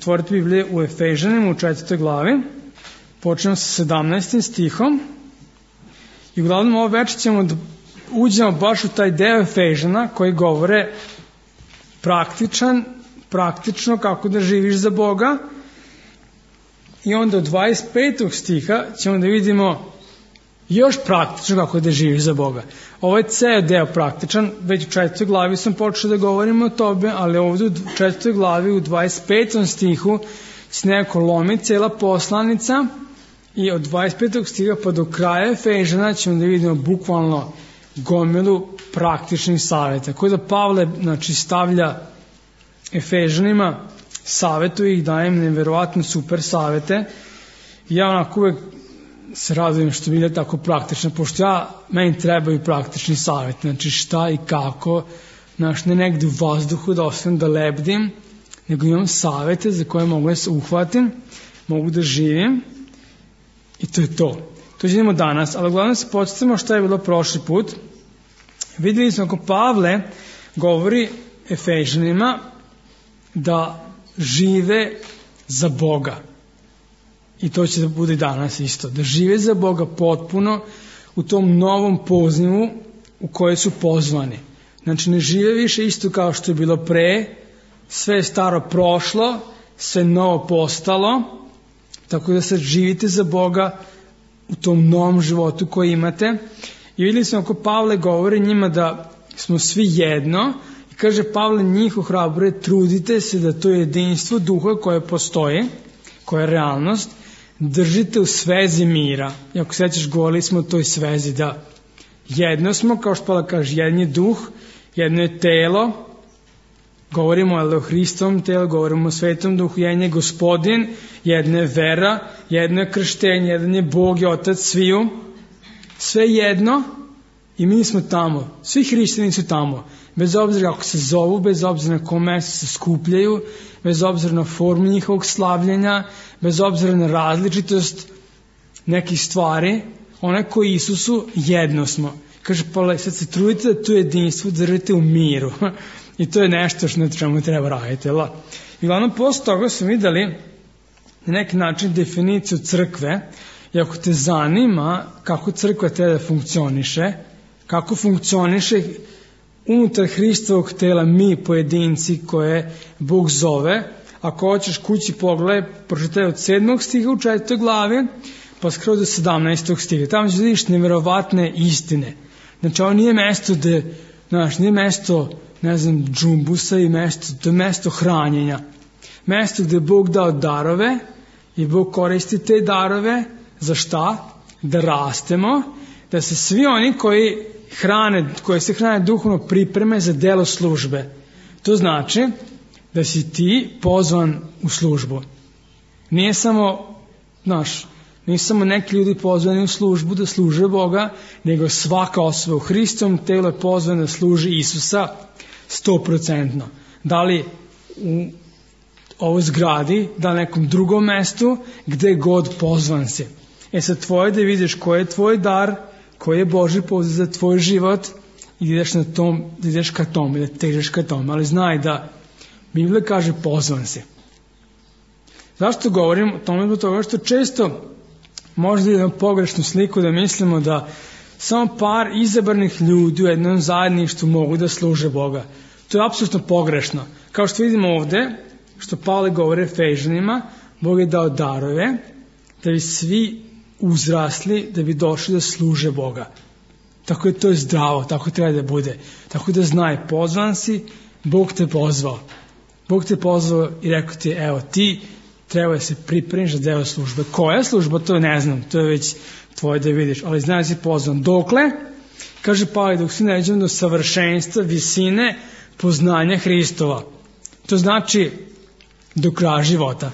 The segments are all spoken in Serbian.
otvoriti Biblije u Efežanima u 4. glavi. Počnemo sa 17. stihom. I uglavnom ovo večer ćemo da uđemo baš u taj deo Efežana koji govore praktično kako da živiš za Boga. I onda od 25. stiha ćemo da vidimo još praktično kako da živiš za Boga. Ovo je ceo deo praktičan, već u 4. glavi sam počeo da govorim o tome, ali ovdje u 4. glavi u 25. stihu se nekako lomi cijela poslanica i od 25. stiha pa do kraja Efežana ćemo da vidimo bukvalno gomilu praktičnih savjeta. Koji da Pavle stavlja Efežanima, savjetuje ih, daje im nevjerovatno super savjete. Ja onako uvek se radujem što bile tako praktično, pošto meni trebaju praktični savjet, znači šta i kako, ne negdje u vazduhu da ostavim da lebdim, nego imam savjete za koje mogu da se uhvatim, mogu da živim i to je to. To ćemo danas, ali uglavnom se podsjetimo šta je bilo prošli put. Vidjeli smo kako Pavle govori Efežanima da žive za Boga. I to će da bude danas isto. Da žive za Boga potpuno u tom novom pozivu u koje su pozvani. Znači ne žive više isto kao što je bilo pre, sve je staro prošlo, sve novo postalo, tako da sad živite za Boga u tom novom životu koji imate. I vidjeli smo kako Pavle govori njima da smo svi jedno i kaže Pavle njih ohrabruje, trudite se da to jedinstvo duha koje postoji, koja je realnost, držite u svezi mira. I ako sećaš, govorili smo o toj svezi da jedno smo, kao što Pavle kaže, jedan je duh, jedno je telo, govorimo o Hristovom telu, govorimo o Svetom duhu, jedan je Gospodin, jedna je vera, jedno je krštenje, jedan je Bog i Otac sviju, sve jedno i mi smo tamo, svi hrišćani su tamo, bez obzira kako se zovu, bez obzira na kom mjestu se skupljaju, bez obzira na formu njihovog slavljenja, bez obzira na različitost nekih stvari, one koji Isusu jedno smo. Kaže Pavle, sad se trudite da to jedinstvo držite u miru. I to je nešto na čemu treba raditi. I uglavnom, posle toga smo vidjeli na neki način definiciju crkve. I ako te zanima kako crkva treba da funkcioniše, kako funkcioniše unutar Hristovog tela mi pojedinci koje Bog zove, ako hoćeš kući pogledaj, pročitaj od 7. stiha u 4. glavi, pa skroz do 17. stiha. Tamo ćeš vidiš nevjerovatne istine. Znači, ovo nije mesto nije mesto, džumbusa i to je mesto hranjenja. Mesto gdje Bog dao darove i Bog koristi te darove. Za šta? Da rastemo, da se svi oni koji se hrane duhovno pripreme za delo službe. To znači da si ti pozvan u službu. Nije samo neki ljudi pozvani u službu da služe Boga, nego svaka osoba u Hristovom telu je pozvana da služi Isusa 100%. Da li u ovoj zgradi, da li nekom drugom mestu, gde god pozvan si. Sad tvoje da vidiš koji je tvoj dar, koji je Božji poziv za tvoj život i da ideš ka tome, da težeš ka tome. Ali znaj da Biblija kaže pozvan si. Zašto govorim o tome? Zbog toga što često možda idemo pogrešnu sliku da mislimo da samo par izabranih ljudi u jednom zajedništvu mogu da služe Boga. To je apsolutno pogrešno. Kao što vidimo ovdje, što Pavle govori Efežanima, Bog je dao darove da bi svi uzrasli, da bi došli da služe Boga. Tako je to zdravo, tako treba da bude. Tako da znaj, pozvan si, Bog te pozvao. Bog te pozvao i rekao ti, evo ti treba da se pripremiš za deo službe. Koja služba, to ne znam, to je već tvoje da vidiš, ali znaj da si pozvan. Dokle? Kaže Pavle, dok si ne dođemo do savršenstva, visine, poznanja Hristova. To znači do kraja života.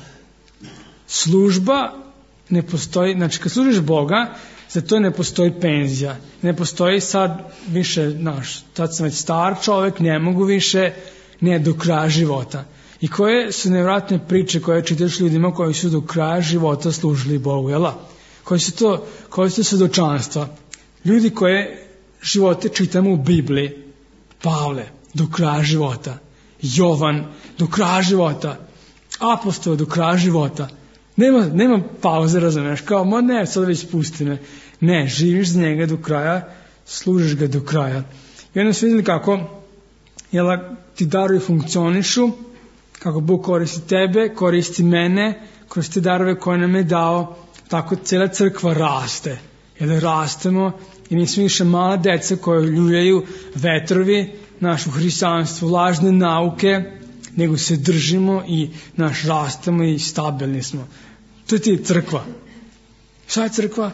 Služba ne postoji, znači kad služiš Boga, za to ne postoji penzija. Ne postoji sad više, sad sam već star čovjek, ne mogu više, ne do kraja života. I koje su nevjerojatne priče koje čitaš ljudima koji su do kraja života služili Bogu, jel? Koji su to svjedočanstva? Ljudi koje živote čitamo u Bibliji. Pavle, do kraja života. Jovan, do kraja života. apostola do kraja života. Nema pauze, razumeš, kao, ne, sad već pusti me. Ne, živiš za njega do kraja, služiš ga do kraja. I onda su vidjeli kako ti darovi funkcionišu, kako Bog koristi tebe, koristi mene, kroz te darove koje nam je dao, tako cijela crkva raste. Jer rastemo i nismo više mala deca koja ljuljaju vetrovi našu hrišćanstvu, lažne nauke, nego se držimo i rastemo i stabilni smo. To je ti crkva. Šta je crkva?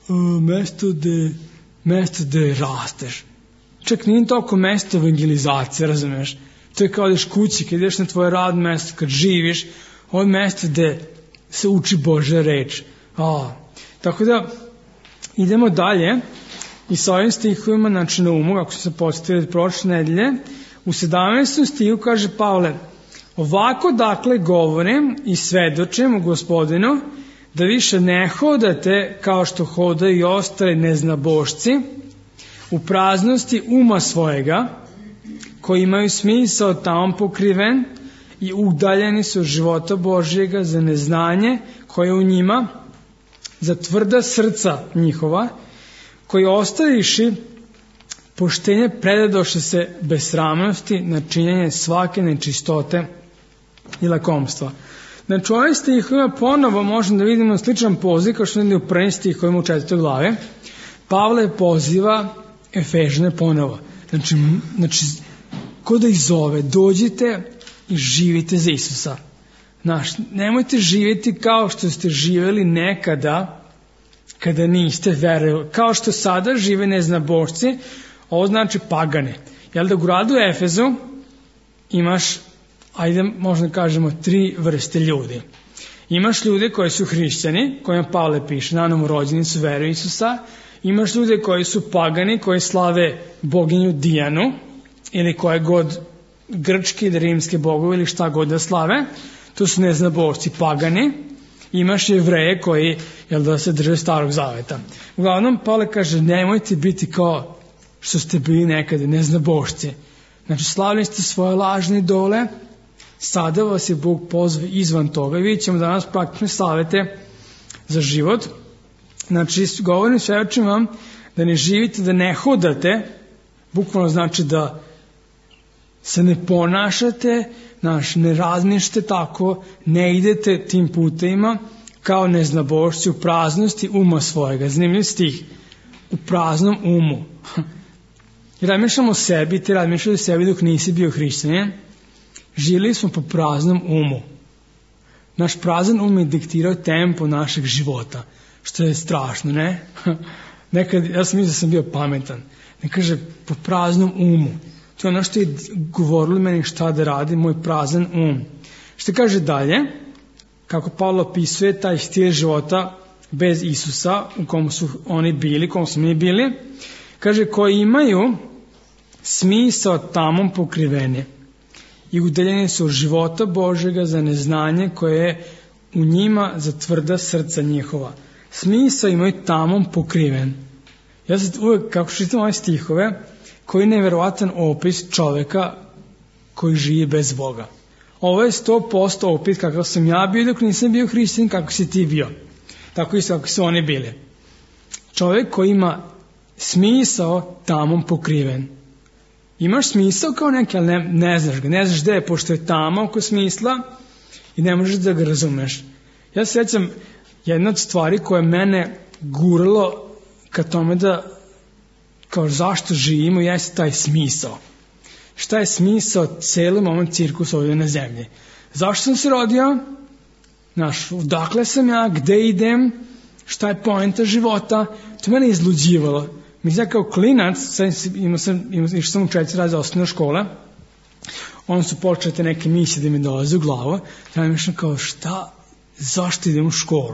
Mesto gde rasteš. Čak nije toliko mesto evangelizacije, razumeš? To je kao da ideš kući, kad ideš na tvoje radno mesto, kad živiš, ovo je mesto gde se uči Božja reč. Tako da idemo dalje i sa ovim stihovima, znači na umu, kako se podsjetili od prošle nedelje, u 17. stihu kaže Pavle: ovako dakle govorim i svedočim u Gospodinu, da više ne hodate kao što hodaju i ostali neznabošci, u praznosti uma svojega, koji imaju smisao tamo pokriven i udaljeni su od života Božjega za neznanje koje je u njima, za tvrda srca njihova, koji ostaviši poštenje predadoše se besramnosti na činjenje svake nečistote i lakomstva. Znači u ovim stihovima ponovo možemo da vidimo sličan poziv kao što vidimo u prvim stihovima u 4. glave. Pavle poziva Efežane ponovo. Znači ko da ih zove, dođite i živite za Isusa. Nemojte živjeti kao što ste živjeli nekada kada niste verovali. Kao što sada žive neznabošci, ovo znači pagane. Jel da u gradu Efezu imaš, ajde možda kažemo, 3 vrste ljudi. Imaš ljude koji su hrišćani, kojima Pavle piše, nanovo rođeni su, veruju Isusa. Imaš ljude koji su pagani, koji slave boginju Dijanu, ili koje god grčke ili rimske bogove ili šta god da slave. To su neznabošci, pagani. Imaš Jevreje koji, se drže Starog zaveta. Uglavnom, Pavle kaže, nemojte biti kao što ste bili nekada, neznabošci. Znači, slavili ste svoje lažne idole, sada vas je Bog pozvao izvan toga i vidjet ćemo danas praktične savete za život. Znači, govorim svedočim vam da ne živite, da ne hodate, bukvalno znači da se ne ponašate, ne razmišljate tako, ne idete tim putevima kao neznabošci u praznosti uma svojega. Zanimljiv stih, u praznom umu. I razmišljamo o sebi, ti razmišljali o sebi dok nisi bio hrišćanin. Živjeli smo po praznom umu. Naš prazan um je diktirao tempo našeg života, što je strašno, ne? Nekad, ja sam mislio da sam bio pametan. Ne kaže, po praznom umu. To je ono što je govorilo meni šta da radi, moj prazan um. Što kaže dalje, kako Pavle opisuje taj stil života bez Isusa, u kom su oni bili, u kom su mi bili, kaže, koji imaju smisao tamom pokriveni i udaljeni su od života Božjega za neznanje koje je u njima za tvrda srca njihova. Smisao imaju tamom pokriven. Ja sad uvek, kako čitam ove stihove, koji je nevjerovatan opis čoveka koji živi bez Boga. Ovo je 100% opis kakav sam ja bio dok nisam bio hrišćanin, kako si ti bio. Tako isto kako su oni bili. Čovek koji ima smisao tamom pokriven. Imaš smisao kao neki, ali ne znaš ga. Ne znaš gde je, pošto je tamo oko smisla i ne možeš da ga razumeš. Ja se sjećam jedna od stvari koja mene guralo ka tome da kao zašto živimo, jeste taj smisao. Šta je smisao celom ovom cirkusu ovdje na zemlji? Zašto sam se rodio? Odakle sam ja? Gde idem? Šta je poenta života? To mene izluđivalo. Mislim, kao klinac, išao sam u 4 razreda osnovne škole, onda su počele te neke misije da mi dolaze u glavu, ja mi mišljam kao zašto idem u školu?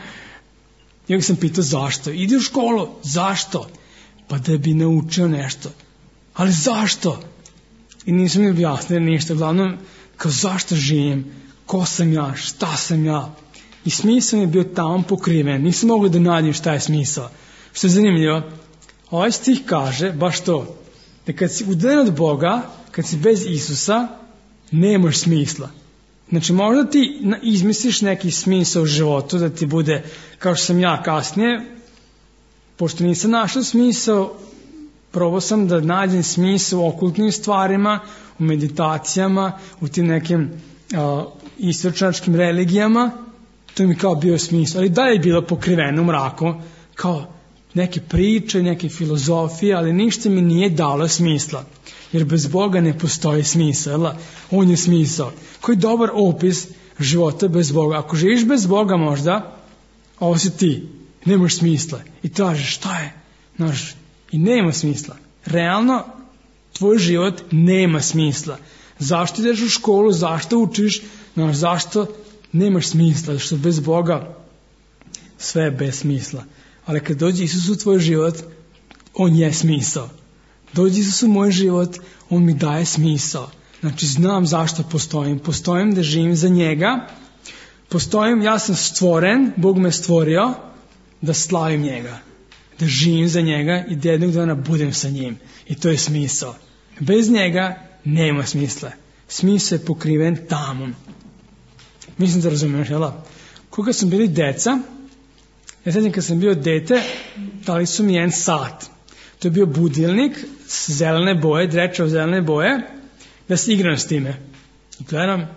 Ja sam pitao zašto? Ide u školu, zašto? Pa da bi naučio nešto. Ali zašto? I nisam mi objasnio ništa, uglavnom, kao zašto živim, ko sam ja, šta sam ja. I smisao mi je bio tamo pokriven, nisam mogao da nađem šta je smisao. Što je zanimljivo, ovaj stih kaže baš to, da kad si udaljen od Boga, kad si bez Isusa, nemaš smisla. Znači možda ti izmisliš neki smisao u životu da ti bude, kao što sam ja kasnije, pošto nisam našao smisao, probao sam da nađem smisao u okultnim stvarima, u meditacijama, u tim nekim istočnačkim religijama, to mi kao bio smisao, ali da je bilo pokriveno u mraku, kao neke priče, neke filozofije, ali ništa mi nije dalo smisla, jer bez Boga ne postoji smisao, on je smisao. Koji dobar opis života bez Boga. Ako živiš bez Boga možda, ovo si ti, nemaš smisla i tražiš šta je, i nema smisla. Realno, tvoj život nema smisla. Zašto ideš u školu, zašto učiš, zašto nemaš smisla, zato što bez Boga sve je bez smisla. Ali kad dođe Isus u tvoj život, on je smisao. Dođe Isus u moj život, on mi daje smisao. Znači znam zašto postojim. Postojim da živim za njega. Postojim, ja sam stvoren, Bog me stvorio da slavim njega. Da živim za njega i da jednog dana budem sa njim. I to je smisao. Bez njega nema smisla. Smisao je pokriven tamom. Mislim da razumiješ, jel? Koga sam bili deca, ja sećam kad sam bio dete, dali su mi jedan sat. To je bio budilnik s zelene boje, drečao zelene boje, da se igram s time. I gledam,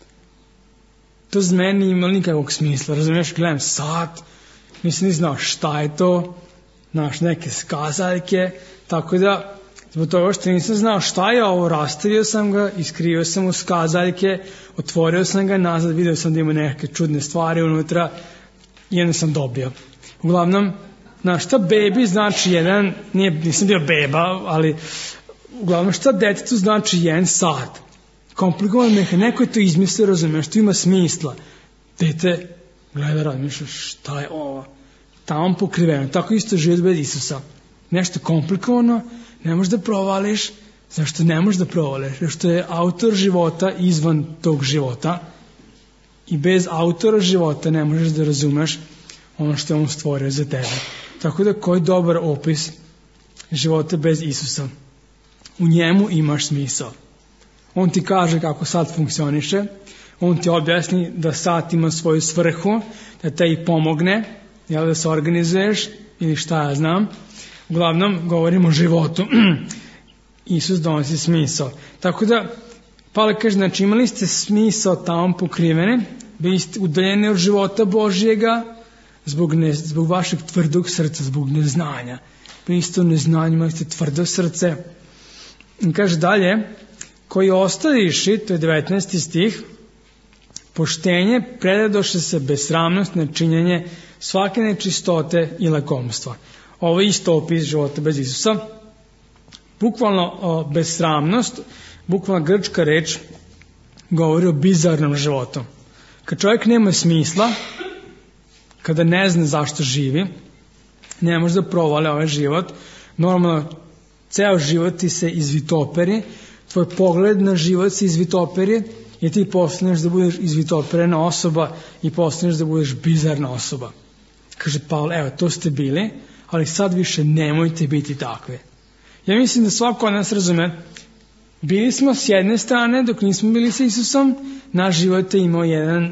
to za mene nije imalo nikakvog smisla, razumiješ, gledam sat, nisam ni znao šta je to, neke skazaljke, tako da, zbog toga što nisam znao šta je ovo, rastavio sam ga, iskrio sam u skazaljke, otvorio sam ga nazad, vidio sam da ima neke čudne stvari unutra i jedno sam dobio. Uglavnom, šta bebi znači jedan, nisam bio beba, ali uglavnom šta detetu znači jedan sat. Komplikovan neka, neko je to izmislio, razumiješ, to ima smisla. Dete gleda, razmišlja, šta je ovo? Tamo pokriveno, tako isto život bez Isusa. Nešto komplikovano, ne možeš da provališ. Zašto ne možeš da provališ? Zato što je autor života izvan tog života i bez autora života ne možeš da razumeš ono što je on stvorio za tebe. Tako da koji dobar opis života bez Isusa. U njemu imaš smisao. On ti kaže kako sad funkcioniše, on ti objasni da sad ima svoju svrhu, da te i pomogne, da se organizuješ ili šta ja znam. Uglavnom govorimo o životu. Isus donosi smisao. Tako da, Pavle kaže, znači imali ste smisao tamo pokrivene, bili ste udaljeni od života Božjega, zbog vašeg tvrdog srca, zbog neznanja. Bili ste u neznanju, imali ste tvrdo srce. I kaže dalje, koji ostaviši, to je 19. stih, poštenje predadoše se besramnost na činjenje svake nečistote i lakomstva. Ovo je isto opis života bez Isusa. Bukvalno besramnost, bukvalno grčka reč, govori o bizarnom životu. Kad čovjek nema smisla, kada ne zna zašto živi, ne može da provali ovaj život, normalno ceo život ti se izvitoperi, tvoj pogled na život se izvitoperi i ti postaneš da budeš izvitoperena osoba i postaneš da budeš bizarna osoba. Kaže Pavle, evo to ste bili, ali sad više nemojte biti takve. Ja mislim da svako od nas razume, bili smo s jedne strane dok nismo bili sa Isusom, naš život je imao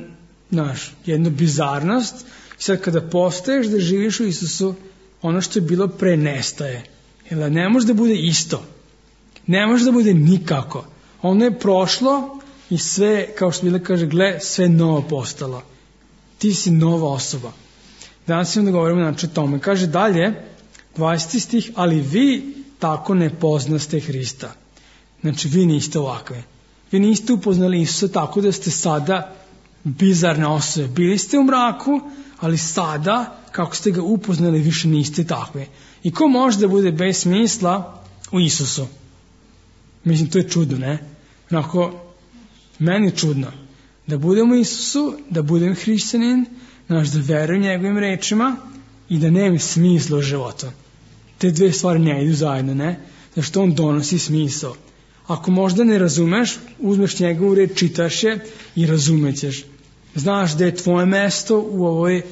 jednu bizarnost i sad kada postaješ da živiš u Isusu, ono što je bilo pre nestaje. Jer ne može da bude isto. Ne može da bude nikako. Ono je prošlo i sve, kao što Biblia kaže, sve novo postalo. Ti si nova osoba. Danas ćemo da govorimo o tome. Kaže dalje, 20. stih, ali vi tako ne poznaste Hrista. Znači, vi niste ovakve. Vi niste upoznali Isusa tako da ste sada bizarne osobe. Bili ste u mraku, ali sada, kako ste ga upoznali, više niste takve. I ko može da bude bez smisla u Isusu? Mislim, to je čudno, ne? Onako, meni je čudno. Da budem u Isusu, da budem hrišćanin, da verujem njegovim rečima i da nema smisla u životu. Te dve stvari ne idu zajedno, ne? Zašto on donosi smisao. Ako možda ne razumeš, uzmeš njegovu reč, čitaš je i razumećeš. Znaš da je tvoje mesto u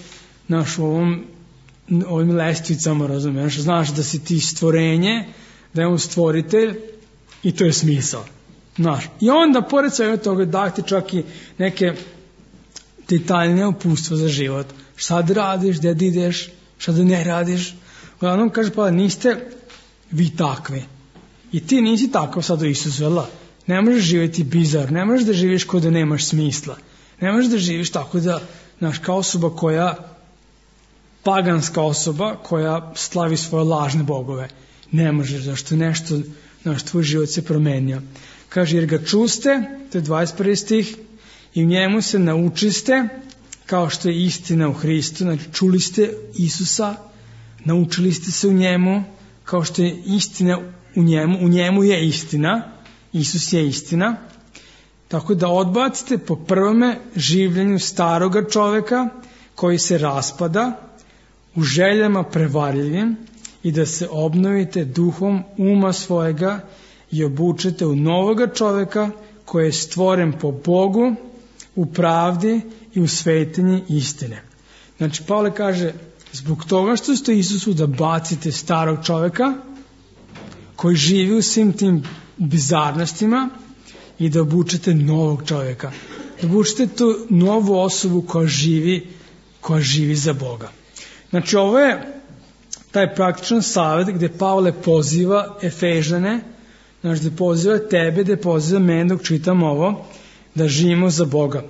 ovim lestvicama, razumeš? Znaš da si ti stvorenje, da je on stvoritelj i to je smisao. I onda, pored svega toga, dajte čak i neke detaljne uputstva za život. Šta da radiš, gde da ideš, šta da ne radiš. Uglavnom kaže pa niste vi takvi. I ti nisi takav sad u Isusu, jel da? Ne možeš živjeti bizarno, ne možeš da živiš kao da nemaš smisla. Ne možeš da živiš tako da, kao osoba koja, paganska osoba koja slavi svoje lažne bogove. Ne možeš, zašto nešto, tvoj život se promenio. Kaže, jer ga čuste, to je 21. stih, i u njemu se naučiste, kao što je istina u Hristu, čuli ste Isusa, naučili ste se u njemu, kao što je istina u njemu je istina, Isus je istina, tako da odbacite po prvome življenju staroga čoveka koji se raspada u željama prevarljivim i da se obnovite duhom uma svojega i obučete u novoga čoveka koji je stvoren po Bogu u pravdi i u svetinji istine. Pavle kaže, zbog toga što ste Isusu da bacite starog čoveka koji živi u svim tim bizarnostima i da obučete novog čovjeka. Da obučete tu novu osobu koja živi za Boga. Ovo je taj praktičan savjet gdje Pavle poziva Efežane, gdje poziva tebe, gdje poziva mene dok čitam ovo, da živimo za Boga.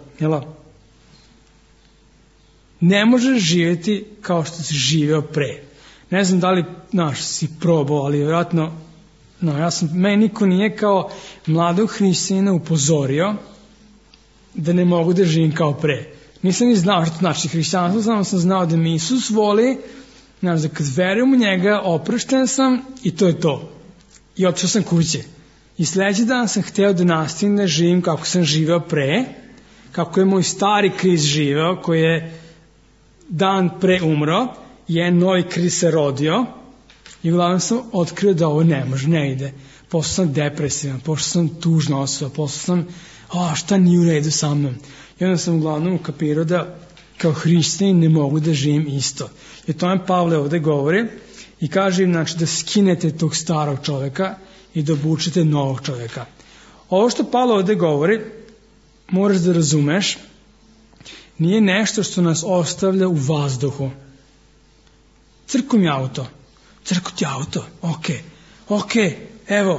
Ne možeš živjeti kao što si živio pre. Ne znam da li si probao, ali vjerojatno meni niko nije kao mladog hrišćanina upozorio da ne mogu da živim kao pre. Nisam ni znao što znači hrišćanstvo, samo sam znao da mi Isus voli, da kad verujem u njega, oprošten sam i to je to. I otišao sam kuće. I sljedeći dan sam hteo da nastavim da živim kako sam živeo pre, kako je moj stari Krist živeo, koji je dan pre umro, jedan novi Krist se rodio, i uglavnom sam otkrio da ovo ne može, ne ide. Postao sam depresivan, postao sam tužna osoba, postao sam, šta nije u redu sa mnom. I onda sam uglavnom ukapirao da kao hrišćanin ne mogu da živim isto. I to je Pavle ovdje govori i kaže im da skinete tog starog čovjeka i da obučete novog čovjeka. Ovo što Pavle ovdje govori, moraš da razumeš, nije nešto što nas ostavlja u vazduhu. Crku mi auto. Crku ti auto, ok, evo,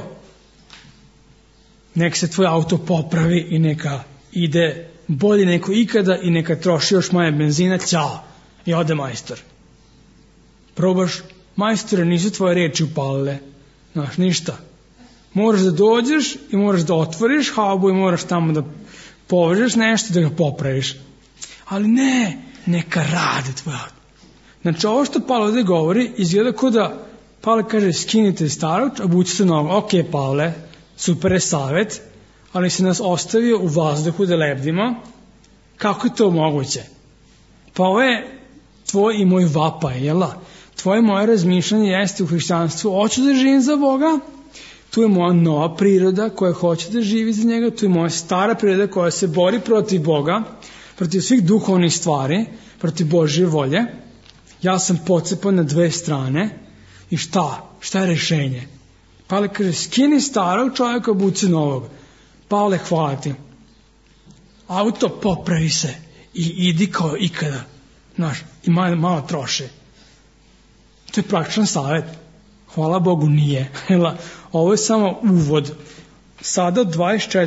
nek se tvoj auto popravi i neka ide bolje neko ikada i neka troši još manje benzina, ćao, i ode majstor. Probaš, majstore, nisu tvoje reči upalile, ništa. Moraš da dođeš i moraš da otvoriš haubu i moraš tamo da povežeš nešto da ga popraviš. Ali ne, neka rade tvoj auto. Ovo što Pavle ovdje govori, izgleda kao da Pavle kaže skinite starog, obucite novog. Ok, Pavle, super je savjet, ali se nas ostavio u vazduhu da lebdimo. Kako je to moguće? Pa ovo je tvoj i moj vapaj, jel da? Tvoje moje razmišljanje jeste u hrišćanstvu, hoću da živim za Boga, tu je moja nova priroda koja hoće da živi za njega, tu je moja stara priroda koja se bori protiv Boga, protiv svih duhovnih stvari, protiv Božje volje. Ja sam pocepan na dve strane i šta je rješenje? Pavle kaže, skini starog čovjeka, obuci novog. Pavle, hvala ti. Auto popravi se i idi kao ikada. I malo troši. To je praktičan savjet. Hvala Bogu nije. Ovo je samo uvod. Sada od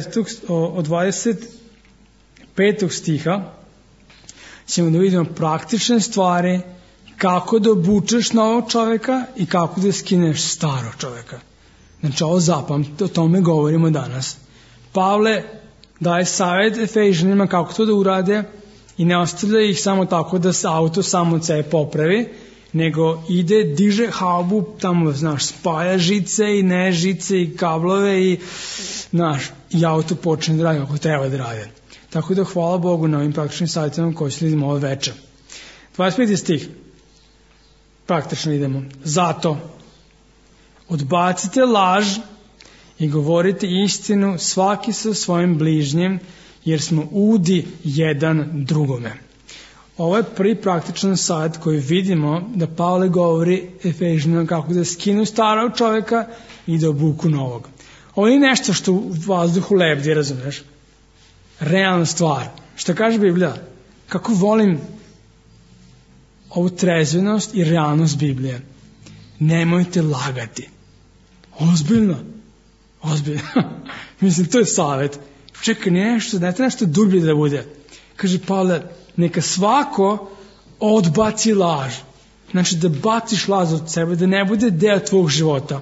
25. stiha ćemo da vidimo praktične stvari kako da obučeš novog čovjeka i kako da skineš starog čovjeka. Ovo zapamtite, o tome govorimo danas. Pavle daje savjet Efežanima kako to da urade i ne ostavlja ih samo tako da se auto samo od sebe popravi, nego ide, diže haubu, tamo, spaja žice i ne žice i kablove i auto počne da radi kako treba da radi. Tako da hvala Bogu na ovim praktičnim savjetima koji se vidimo ovo večer. 25. stih. Praktično idemo. Zato odbacite laž i govorite istinu svaki sa svojim bližnjim, jer smo udi jedan drugome. Ovo je prvi praktičan savjet koji vidimo da Pavle govori Efežanima kako da skinu starog čovjeka i da obuku novog. Ovo nije nešto što u vazduhu lebdi, razumeš? Realna stvar. Šta kaže Biblija? Kako volim ovu trezvenost i realnost Biblije. Nemojte lagati. Ozbiljno. Mislim, to je savjet. Čekaj, ne treba nešto dublje da bude. Kaže Pavle, neka svako odbaci laž. Znači da baciš laž od sebe, da ne bude deo tvog života.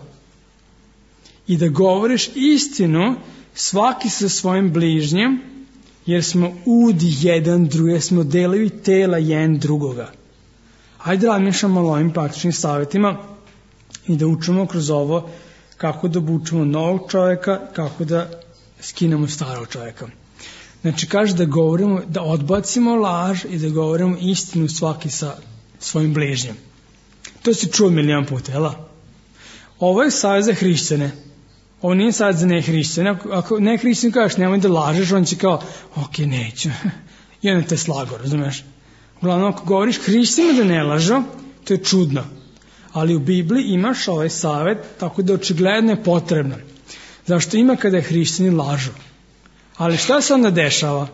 I da govoriš istinu svaki sa svojim bližnjim, jer smo jedan drugi, jer smo delovi tela jedan drugoga. Hajde razmišljamo malo ovim praktičnim savjetima i da učimo kroz ovo kako da obučemo novog čovjeka, kako da skinemo starog čovjeka. Znači kaže da govorimo, da odbacimo laž i da govorimo istinu svaki sa svojim bližnjim. To si čuo milion puta, jel? Ovo je savjet za hrišćane. Ovo nije savjet za nehrišćane. Ako nehrišćan kažeš nemoj da lažeš, on će kao, ok, neću. I onda te slago, razumeš? Uglavnom, ako govoriš hrišćanima da ne lažu, to je čudno. Ali u Bibliji imaš ovaj savjet, tako da očigledno je potrebno. Zašto ima kada hrišćani lažu? Ali šta se onda dešava?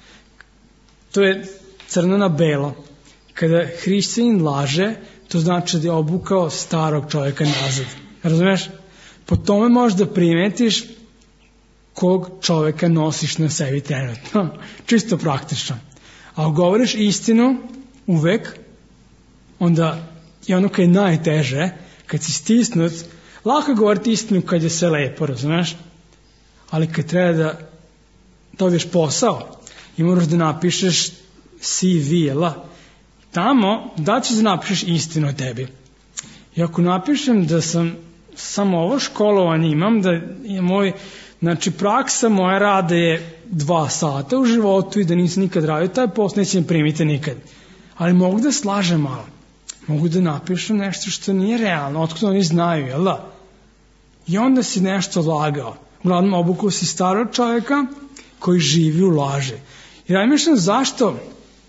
To je crno na belo. Kada hrišćanin laže, to znači da je obukao starog čovjeka nazad. Razumeš? Po tome možeš da primetiš kog čovjeka nosiš na sebi trenutno. Čisto praktično. A ako govoriš istinu uvek, onda je ono kad je najteže, kad si stisnut, lako govoriti istinu kad je sve lepo, razumeš? Ali kad treba da dobiješ posao i moraš da napišeš CV, tamo da ćeš da napišeš istinu o tebi. I ako napišem da sam samo ovo školovanje imam, da je praksa moja rada je 2 sata u životu i da nisam nikad radio taj posao, neće me primiti nikad. Ali mogu da slažem malo. Mogu da napišem nešto što nije realno, otkud oni znaju, jel da? I onda si nešto lagao. Uglavnom obukao si starog čovjeka koji živi u laži. I razmišljam zašto,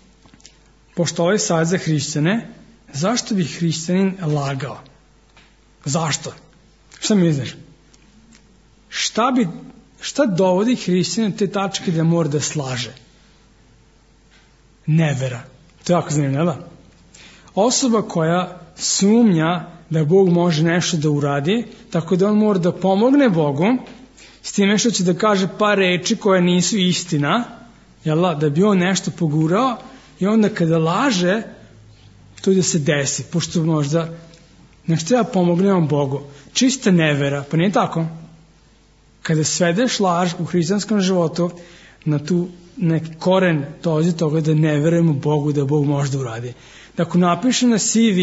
pošto ovo je savjet za hrišćane, zašto bi hrišćanin lagao? Zašto? Šta misliš? Šta dovodi hrišćanin te tačke da mora da slaže? Nevera. To je jako zanimljivo, jel da? Osoba koja sumnja da Bog može nešto da uradi, tako da on mora da pomogne Bogu, s time što će da kaže par reči koje nisu istina, da bi on nešto pogurao, i onda kada laže, to da se desi, pošto možda nešto treba pomognemo Bogu. Čista nevera, pa nije tako? Kada svedeš laž u hrišćanskom životu na tu neki koren dođe toga da ne verujemo Bogu da Bog može da uradi. Da ako napišem na CV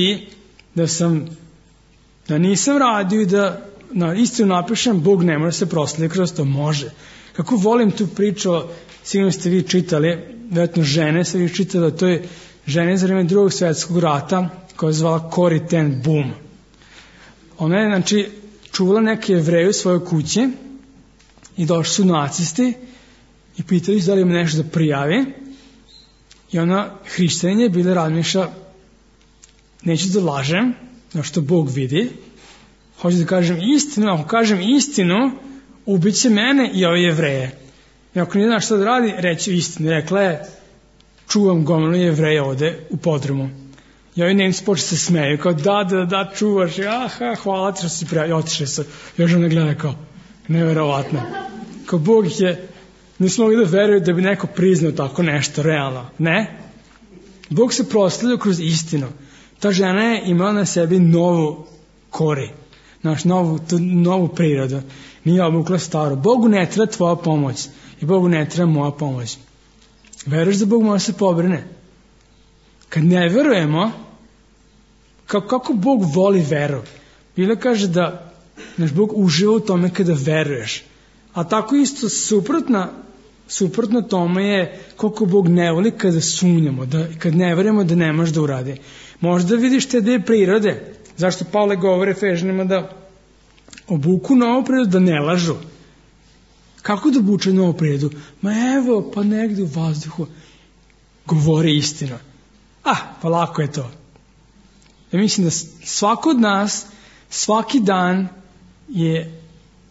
da nisam radio i da na istinu napišem Bog ne može se proslaviti kroz to, može. Kako volim tu priču, sigurno ste vi čitali, vjerojatno žene ste vi čitali, to je žene za vreme 2. svjetskog rata koja je zvala Corrie ten Boom. Ona je čuvala neke Jevreje u svojoj kući i došli su nacisti i pitali da li ima nešto da prijavi i ona hrišćanin je bila razmišlja, neću da lažem, što Bog vidi, hoću da kažem istinu, ako kažem istinu, ubit će mene i ove Jevreje. I ako ne znaš šta da radi, reći istinu. Rekla je, čuvam gomilu Jevreje ovde u podrumu. I ovi Nemci počeli se smeju, kao da, čuvaš, hvala ti što si prijavio, i otišli su. Još ona gleda kao, neverovatno. Kao Bog ih je, nisu mogli da veruju da bi neko priznao tako nešto, realno. Ne? Bog se proslavio kroz istinu. Ta žena je imala na sebi novu Kori, novu prirodu. Nije obukla staru. Bogu ne treba tvoja pomoć i Bogu ne treba moja pomoć. Veruješ da Bog može se pobrine? Kad ne verujemo, kako Bog voli veru? Biblia kaže da Bog uživa u tome kada veruješ. A tako isto suprotno tome je koliko Bog ne voli kada sumnjamo, kad ne verujemo da ne može da uradi. Možda vidiš te dve prirode. Zašto Pavle govori Efežanima da obuku novu prirodu, da ne lažu? Kako da obuče novu prirodu? Pa negdje u vazduhu govori istinu. Pa lako je to. Ja mislim da svako od nas, svaki dan je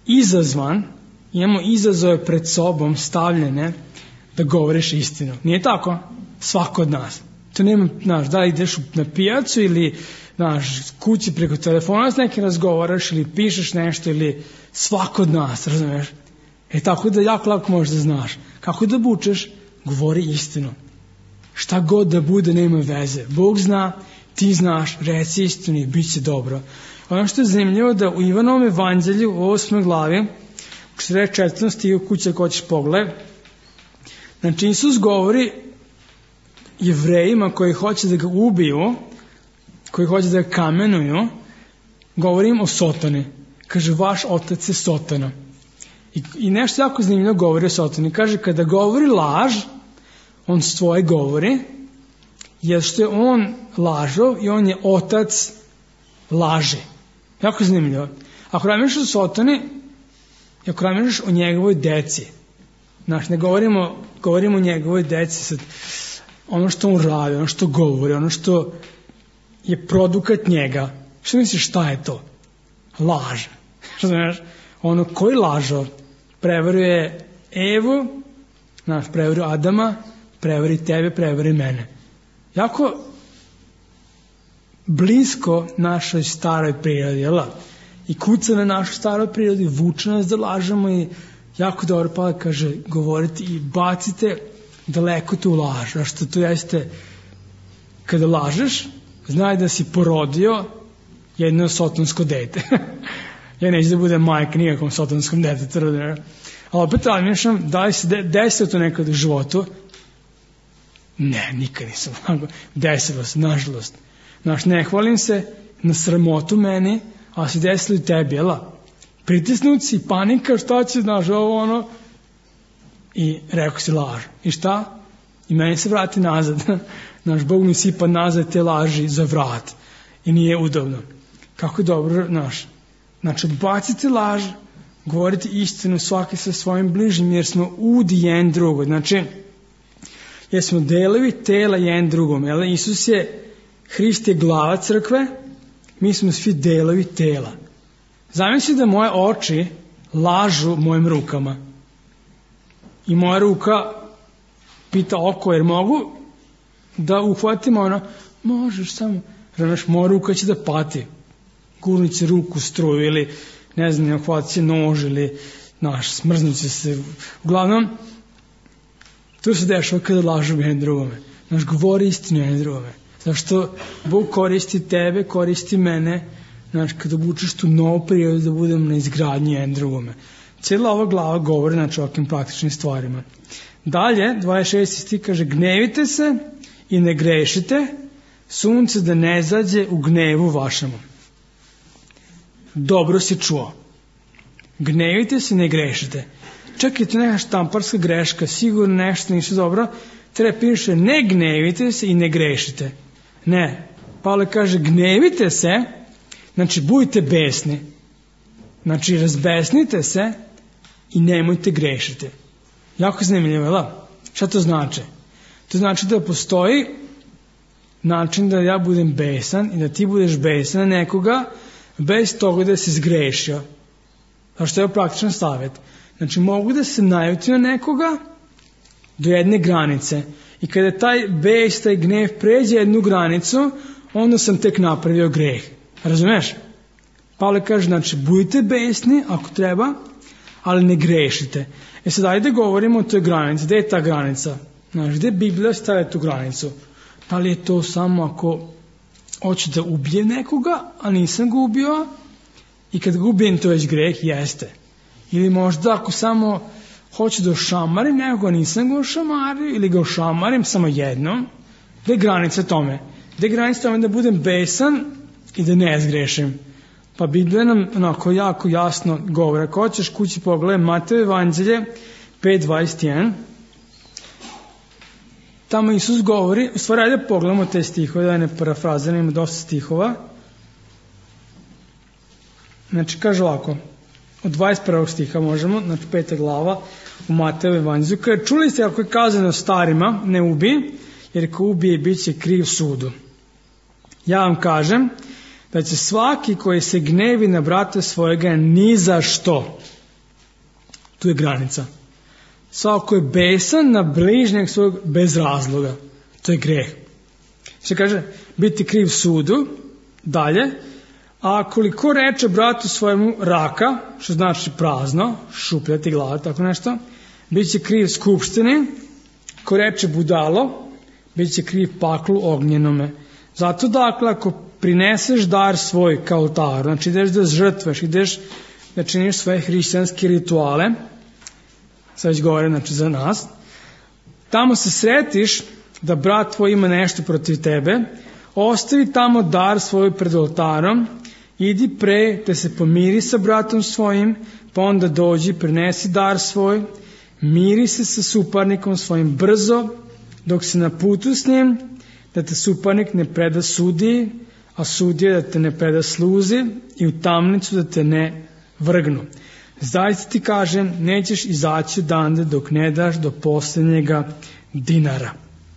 izazvan, imamo izazove pred sobom stavljene da govoriš istinu. Nije tako? Svako od nas. To nema, da li ideš na pijacu ili kući preko telefona s nekim razgovaraš ili pišeš nešto ili svako od nas, razumiješ? Tako da jako lako možeš da znaš. Kako da bučeš? Govori istinu. Šta god da bude, nema veze. Bog zna, ti znaš, reci istinu i bit će dobro. Ono što je zanimljivo da u Ivanovom evanđelju u 8. glavi, u 44. stihu, kuća ako hoćeš pogled, znači Isus govori Jevrejima koji hoće da ga ubiju, koji hoće da ga kamenuju, govorim o Sotoni. Kaže, vaš otac je Sotona. I nešto jako zanimljivo govori o Sotoni. Kaže, kada govori laž, on svoje govori, jer što je on lažov i on je otac laži. Jako zanimljivo. Ako razmišljaš o Sotoni, ako razmišljaš o njegovoj deci, ne govorimo o njegovoj deci sad, ono što on radi, ono što govori, ono što je produkat njega. Što misliš šta je to? Laž. Što znaš? Ono koji lažo prevaruje Evu, prevaruje Adama, prevari tebe, prevari mene. Jako blisko našoj staroj prirodi, jel? I kuca na našoj staroj prirodi, vuče nas da lažemo i jako dobro Pavle kaže govoriti i bacite daleko tu laž. A što to jeste, kada lažeš, znaj da si porodio jedno sotonsko dete. Ja neću da budem majka nikakvom sotonskom detetu, ali opet razmišljam, da li se desilo to nekad u životu? Ne, nikad nisam. Desilo se, nažalost. Ne hvalim se na sramotu meni, ali se desilo i tebi, jel? Pritisnut si, panika, šta će, ovo ono, i rekao si laž. I šta? I meni se vrati nazad. Bog mi sipa nazad te laži za vrat. I nije udobno. Kako je dobro, Znači, odbaciti laž, govoriti istinu svaki sa svojim bližnjim, jer smo udi jedan drugo. Znači, jer smo delovi tela jedan drugom. Jel? Isus je, Hrist je glava crkve, mi smo svi delovi tela. Zamisli da moje oči lažu mojim rukama. I moja ruka pita oko, jer mogu da uhvatim možeš samo, moja ruka će da pati. Gurnit će ruku struju ili uhvatit će nož ili smrznut će se. Uglavnom, to se dešava kada lažu jedan drugome. Govori istinu jedan drugome. Zašto Bog koristi tebe, koristi mene, kada obučeš tu novu prirodu da budem na izgradnji jedan drugome. Cijela ova glava govori o ovakvim praktičnim stvarima. Dalje, 26. stih kaže, gnevite se i ne grešite, sunce da ne zađe u gnevu vašemu. Dobro si čuo. Gnevite se, ne grešite. Čak je to neka štamparska greška, sigurno nešto nisu dobro, treba piše ne gnevite se i ne grešite. Ne. Pavle kaže gnevite se, znači budite besni. Znači razbesnite se i nemojte grešiti. Jako zanimljivo, jel? Šta to znači? To znači da postoji način da ja budem besan i da ti budeš besan na nekoga bez toga da si zgrešio. Zašto je ovo praktičan savjet? Znači mogu da se naljutim na nekoga do jedne granice i kada taj bes, taj gnev pređe jednu granicu, onda sam tek napravio greh. Razumeš? Pavle kaže, znači budite besni ako treba, ali ne grešite. Sad ajde govorimo o toj granici. Gde je ta granica? Znači, gde Biblija stavlja tu granicu? Da li je to samo ako hoću da ubijem nekoga, a nisam ga ubio, i kad ga ubijem to je već greh? Jeste. Ili možda ako samo hoću da ošamarim nekoga, nisam ga ošamario, ili ga ošamarim samo jednom, gde je granica tome? Gde je granica tome da budem besan i da ne zgrešim? Pa Biblija nam onako jako jasno govori. Ako hoćeš kući pogledaj Mateje evanđelje 5.21, tamo Isus govori, u stvari ajde pogledamo te stihove, da ne parafraziram, ima dosta stihova. Znači kaže ovako, od 21. stiha možemo, znači 5. glava u Mateju evanđelju, kaže, čuli ste ako je kazano starima, ne ubi, jer ko ubije bit će kriv sudu. Ja vam kažem da će svaki koji se gnevi na brata svojega ni za što Tu je granica. Svako ko je besan na bližnjeg svog bez razloga. To je greh. Što kaže, biti kriv sudu, dalje, a koliko reče bratu svojemu raka, što znači prazno, šupljati glavu, tako nešto, bit će kriv skupštini, ko reče budalo, bit će kriv paklu ognjenome. Zato dakle, ako prineseš dar svoj kao oltaru, znači ideš da žrtveš, ideš da činiš svoje hrišćanske rituale, sad već govorim znači za nas, tamo se sretiš da brat tvoj ima nešto protiv tebe, ostavi tamo dar svoj pred oltarom, idi pre te se pomiri sa bratom svojim, pa onda dođi, prinesi dar svoj, miri se sa suparnikom svojim brzo, dok si na putu s njim, da te suparnik ne preda sudiji, a sudija da te ne preda sluzi i u tamnicu da te ne vrgnu. Zaista ti kažem, nećeš izaći odande dok ne daš do posljednjega dinara.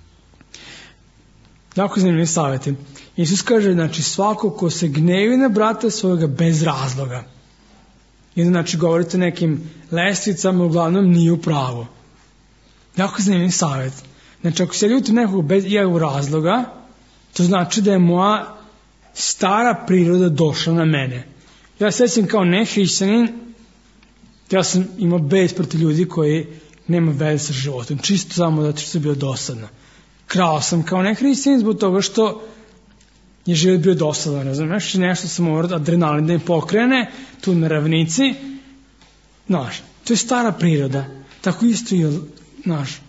Jako zanimljivi savjeti. Isus kaže, znači svako ko se gnevi na brata svojega bez razloga. I znači govorite nekim lestvicama, uglavnom nije u pravu. Jako zanimljivi savjet. Znači ako se ljutim nekog bez ikakvog razloga, to znači da je moja stara priroda došla na mene. Ja sećam kao nehrišćanin, ja sam imao bes protiv ljudi koji nema veze sa životom, čisto samo zato što sam bio dosadna. Krao sam kao nehrišćanin zbog toga što je život bio dosadan, razumiješ? Nešto sam morao adrenalin da mi pokrene, tu na ravnici, znaš, to je stara priroda. Tako isto je, znaš,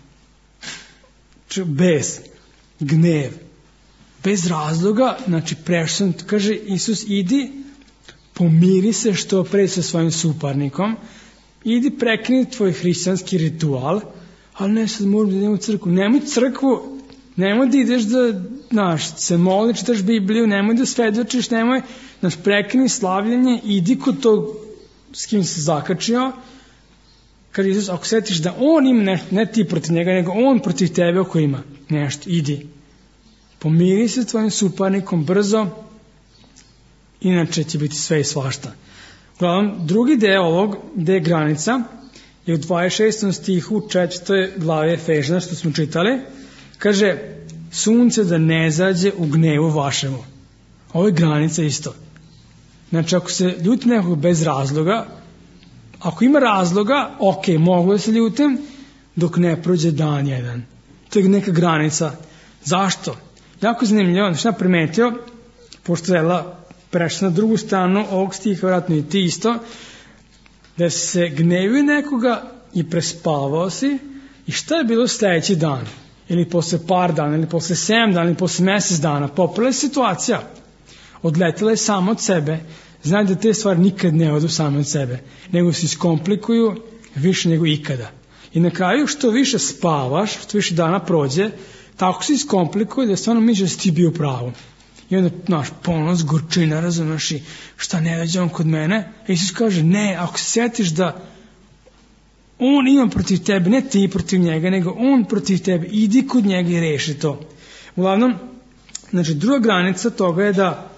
bes, gnev, bez razloga, znači prešao, kaže Isus, idi, pomiri se što pre sa svojim suparnikom, idi prekini tvoj hrišćanski ritual, ali ne sad moram da idem u crkvu. Nemoj crkvu, nemoj da ideš da, znaš, se moli, čitaš Bibliju, nemoj da svedočiš, nemoj, znaš, prekini slavljenje, idi kod tog s kim se zakačio, kaže Isus, ako setiš da on ima nešto, ne ti protiv njega, nego on protiv tebe ako ima nešto, idi. Pomiri se tvojim suparnikom brzo, inače će biti sve i svašta. Uglavnom, drugi deo ovog, gde je granica, je u 26. stihu 4. glave Efežana, što smo čitali, kaže, sunce da ne zađe u gnevu vašemu. Ovo je granica isto. Znači, ako se ljutim nekog bez razloga, ako ima razloga, ok, mogu da se ljutim, dok ne prođe dan jedan. To je neka granica. Zašto? Jako zanimljivo, šta primetio, pošto je prešla na drugu stranu ovog stiha, vjerojatno i ti isto, da se gnevio nekoga i prespavao si, i šta je bilo sljedeći dan? Ili posle par dana, ili posle 7 dana, ili posle mjesec dana, popela je situacija. Odletela je samo od sebe. Znaj da te stvari nikad ne odu samo od sebe, nego se iskomplikuju više nego ikada. I na kraju što više spavaš, što više dana prođe, tako se iskomplikuje da stvarno misliš da si ti bio u pravu. I onda, naš ponos, gorčina, razumiješ, i šta ne dođe on kod mene? I Isus kaže, ne, ako se sjetiš da on ima protiv tebe, ne ti protiv njega, nego on protiv tebe, idi kod njega i reši to. Uglavnom, znači, druga granica toga je da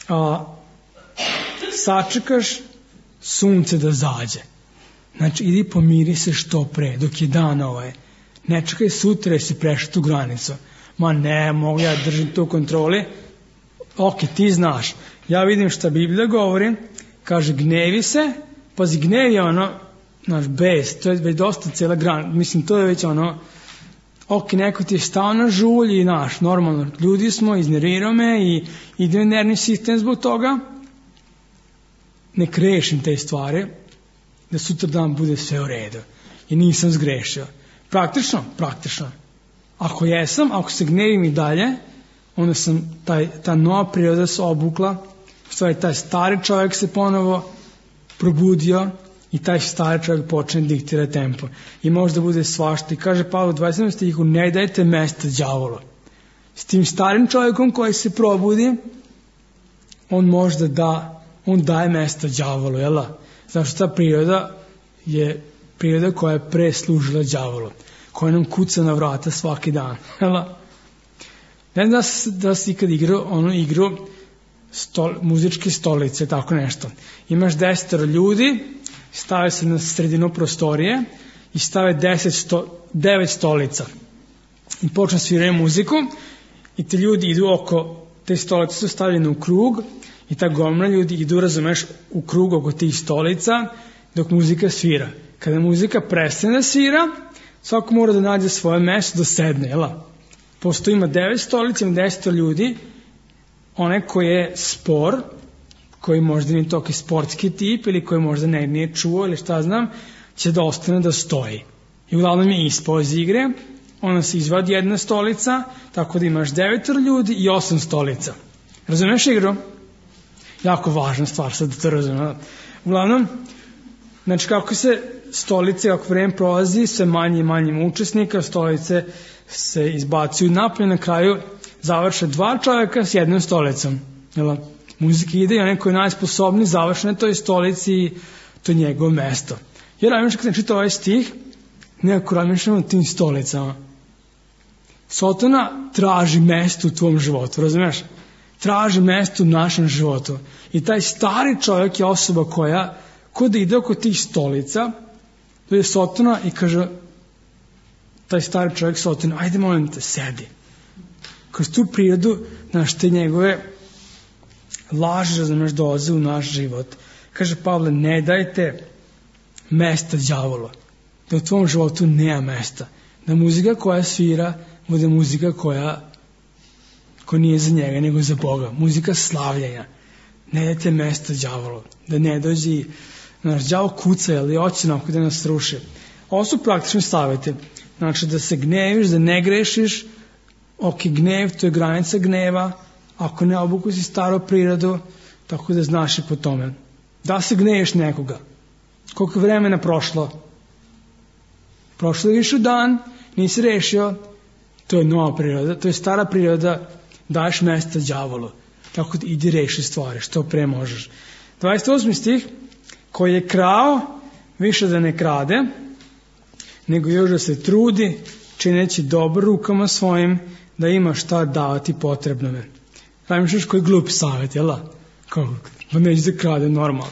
sačekaš sunce da zađe. Znači, idi pomiri se što pre, dok je dan ovaj. Ne čekaj sutra jer si prešao tu granicu. Ma ne, mogu ja držim to u kontroli. Ok, ti znaš. Ja vidim šta Biblija govori. Kaže, gnevi se. Pazi, gnev je ono, naš bes, to je već dosta cijela granica. Mislim, to je već ono, ok, neko ti je stao na žulj i naš, normalno, ljudi smo, iznervirao me i ide nervni sistem zbog toga. Nek rešim te stvari, da sutra dan bude sve u redu. I nisam zgrešio. Praktično. Ako jesam, ako se gnevim i dalje, onda sam ta nova priroda se obukla, u stvari taj stari čovjek se ponovo probudio i taj stari čovjek počne diktirati tempo. I možda bude svašta. I kaže Pavle u 27. stihu, ne dajte mesta đavolu. S tim starim čovjekom koji se probudi, on možda on daje mesta đavolu, jel' da? Zašto ta priroda je priroda koja je preslužila đavolu, koja nam kuca na vrata svaki dan, jel' da? Ne znam da si ikad igrao onu igru muzičke stolice, tako nešto. Imaš 10 ljudi stave se na sredinu prostorije i stave 9 stolica i počne sviraju muziku i ti ljudi idu oko, te stolice su stavljene u krug i ta gomila ljudi idu, razumeš, u krug oko tih stolica dok muzika svira. Kada muzika prestane da svira, svako mora da nađe svoje mesto da sedne, jel? Postoji ima 9 stolica, ima 10 ljudi, onaj koji je spor, koji možda nije toki sportski tip ili koji možda nije čuo ili šta znam, će da ostane da stoji. I uglavnom je ispao iz igre, onda se izvadi jedna stolica, tako da imaš 9 ljudi i 8 stolica. Razumeš igru? Jako važna stvar, sad da to razumem. Uglavnom, znači kako se stolice, kako vreme prolazi, sve manje i manje učesnika, stolice se izbacuju napolje, na kraju završe 2 čovjeka s jednom stolicom. Jel? Muzika ide i onaj koji je najsposobniji završi na toj stolici i to je njegovo mesto. Jer razmišljam kad sam čitao ovaj stih, nekako razmišljam o tim stolicama. Sotona traži mesto u tvom životu, razumiješ? Traži mesto u našem životu. I taj stari čovjek je osoba koja, ko da ide oko tih stolica, dođe Sotona i kaže, taj stari čovjek Sotona, ajde molim te, sedi. Kroz tu prirodu, znaš, te njegove laži, razumiješ, dolaze u naš život. Kaže Pavle, ne dajte mesta đavolu. Da u tvom životu nema mesta. Da muzika koja svira bude muzika koja nije za njega, nego za Boga. Muzika slavljenja. Ne dajte mesta đavolu. Da ne dođe naš đavo kuca, ali hoće nam da nas ruši. Ovo su praktični savjeti. Znači da se gneviš, da ne grešiš. Ok, gnev, to je granica gneva. Ako ne obuku si staru prirodu, tako da znaš i po tome. Da se gneviš nekoga. Koliko vremena prošlo? Prošlo je više dan, nisi rešio, to je nova priroda, to je stara priroda, daješ mesta đavolu. Tako da idi reši stvari, što pre možeš. 28. stih, koji je krao, više da ne krade, nego još da se trudi, čineći dobro rukama svojim, da ima šta davati potrebnome. Razmišljaš koji glup savjet, jel? Kako? Pa neće da krade normalno.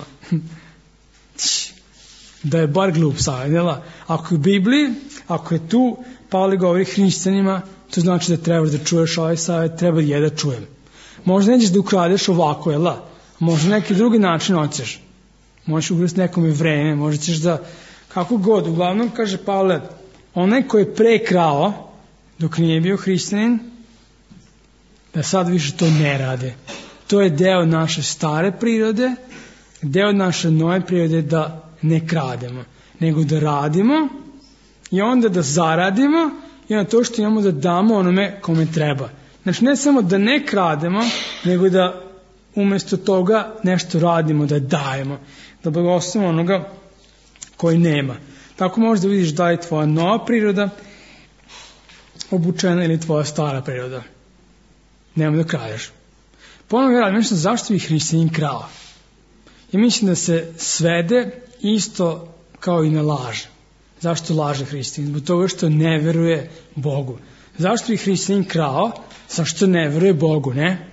Da je bar glup savjet, jel? Ako je u Bibliji, ako je tu, Pavle govori hrišćanima, to znači da trebaš da čuješ ovaj savjet, treba i ja da čujem. Možda nećeš da ukradeš ovako, jel? Možda neki drugi način hoćeš. Možeš ukrasti nekome vreme, možda ćeš da, kako god, uglavnom, kaže Pavle, onaj koji je pre krao, dok nije bio hrišćanin, da sad više to ne rade. To je deo naše stare prirode, deo naše nove prirode da ne krademo, nego da radimo i onda da zaradimo i na to što imamo da damo onome kome treba. Znači ne samo da ne krademo, nego da umjesto toga nešto radimo, da dajemo, da blagoslovimo onoga koji nema. Tako možeš da vidiš da je tvoja nova priroda obučena ili tvoja stara priroda. Nemoj da kradeš. Ponovno ja mislim zašto bi hrišćanin krao. Ja mislim da se svede isto kao i na laž. Zašto laže hrišćanin? Zbog toga što ne veruje Bogu. Zašto bi hrišćanin krao? Zašto ne veruje Bogu, ne?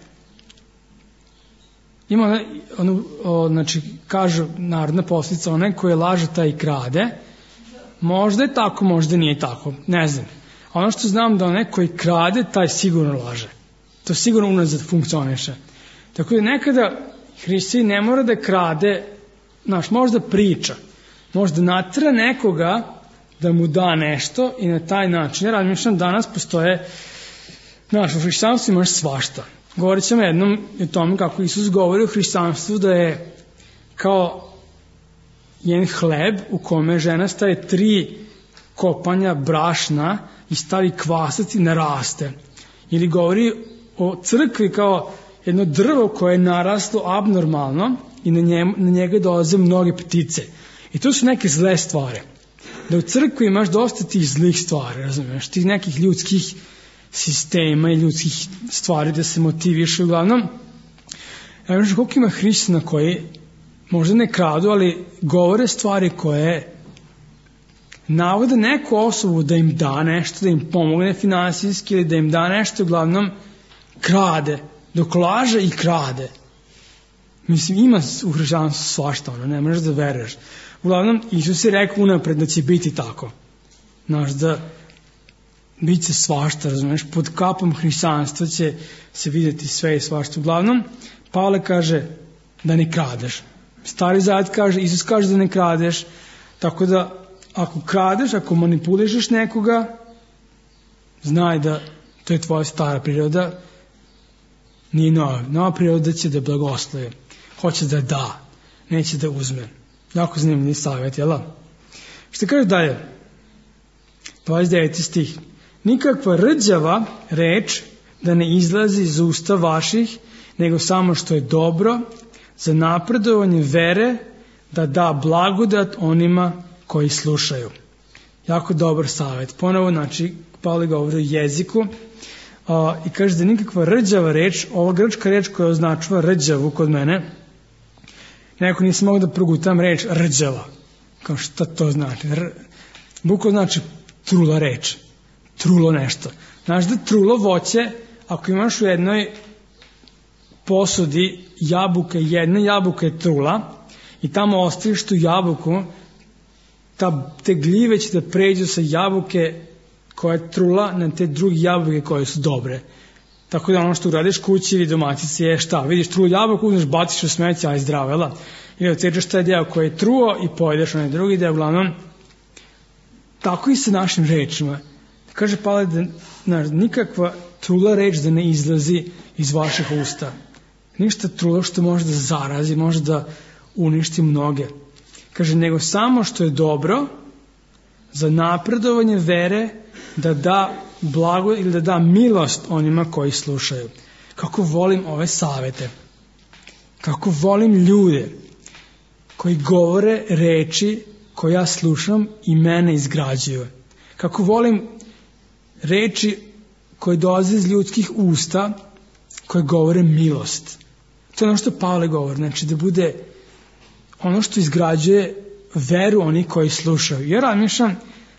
Ima znači, kažu narodna poslovica, onaj koji laže taj i krade. Možda je tako, možda nije tako. Ne znam. A ono što znam da onaj koji krade, taj sigurno laže. To sigurno unazad funkcioniše. Tako da nekada hrišćanin ne mora da krade, znaš, možda priča, možda natera nekoga da mu da nešto i na taj način. Ja razmišljam, danas postoje, znaš, u hrišćanstvu imaš svašta. Govorit ćemo jednom o tome kako Isus govori o hrišćanstvu da je kao jedan hleb u kome žena staje 3 kopanja brašna i stavi kvasac i naraste. Ili govori o crkvi kao jedno drvo koje je naraslo abnormalno i na njega dolaze mnoge ptice. I to su neke zle stvari. Da u crkvi imaš dosta tih zlih stvari, razumiješ, tih nekih ljudskih sistema i ljudskih stvari da se motivišu uglavnom. Ja vidim koliko ima hrišćana koji možda ne kradu, ali govore stvari koje navode neku osobu da im da nešto, da im pomogne finansijski ili da im da nešto, uglavnom krade, dok laže i krade. Mislim, ima u hrišćanstvu svašta, ne možeš da veruješ. Uglavnom, Isus je rekao unapred da će biti tako. Znaš, da bit će svašta, razumiješ, pod kapom hrišćanstva će se vidjeti sve i svašta. Uglavnom, Pavle kaže da ne kradeš. Stari Zavet kaže, Isus kaže da ne kradeš, tako da ako kradeš, ako manipulišeš nekoga, znaj da to je tvoja stara priroda, nije nova. Nova priroda će da blagoslovi. Hoće da da, neće da uzme. Jako zanimljiv savjet, jel? Što kaže dalje? 29. stih. Nikakva rđava reč da ne izlazi iz usta vaših, nego samo što je dobro za napredovanje vere, da da blagodat onima koji slušaju. Jako dobar savjet. Ponovo, znači, Pavle govori o jeziku i kaže da nikakva rđava reč, ova grčka reč koja označava rđavu kod mene, neko nisam mogao da progutam reč rđava. Kao šta to znači? Bukvalno znači trula reč. Trulo nešto. Znaš da trulo voće, ako imaš u jednoj posudi jabuke, jedna jabuka je trula i tamo ostaviš tu jabuku, te gljive će da pređu sa jabuke koja je trula na te druge jabuke koje su dobre. Tako da ono što uradiš kući ili domaćici je šta? Vidiš trulu jabuku, uzmeš, baciš u smeće, ali zdravo, jel? Ili odsečeš taj deo koji je truo i pojedeš onaj drugi deo, uglavnom. Tako i sa našim rečima. Kaže Pavle da nikakva trula reč da ne izlazi iz vaših usta. Ništa trulo što može da zarazi, može da uništi mnoge. Kaže, nego samo što je dobro za napredovanje vere, da da blago ili da da milost onima koji slušaju. Kako volim ove savete. Kako volim ljude koji govore reči koje ja slušam i mene izgrađuju. Kako volim reči koje dolaze iz ljudskih usta, koje govore milost. To je ono što Pavle govori, znači da bude ono što izgrađuje veru oni koji slušaju. Ja razmišljam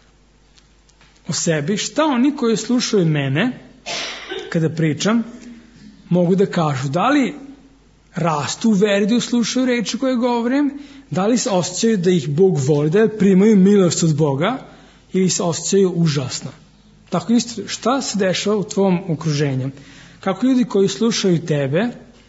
o sebi, šta oni koji slušaju mene, kada pričam, mogu da kažu, da li rastu u veri da slušaju reči koje govorim, da li se osjećaju da ih Bog voli, da primaju milost od Boga, ili se osjećaju užasno. Tako isto, šta se dešava u tvom okruženju? Kako ljudi koji slušaju tebe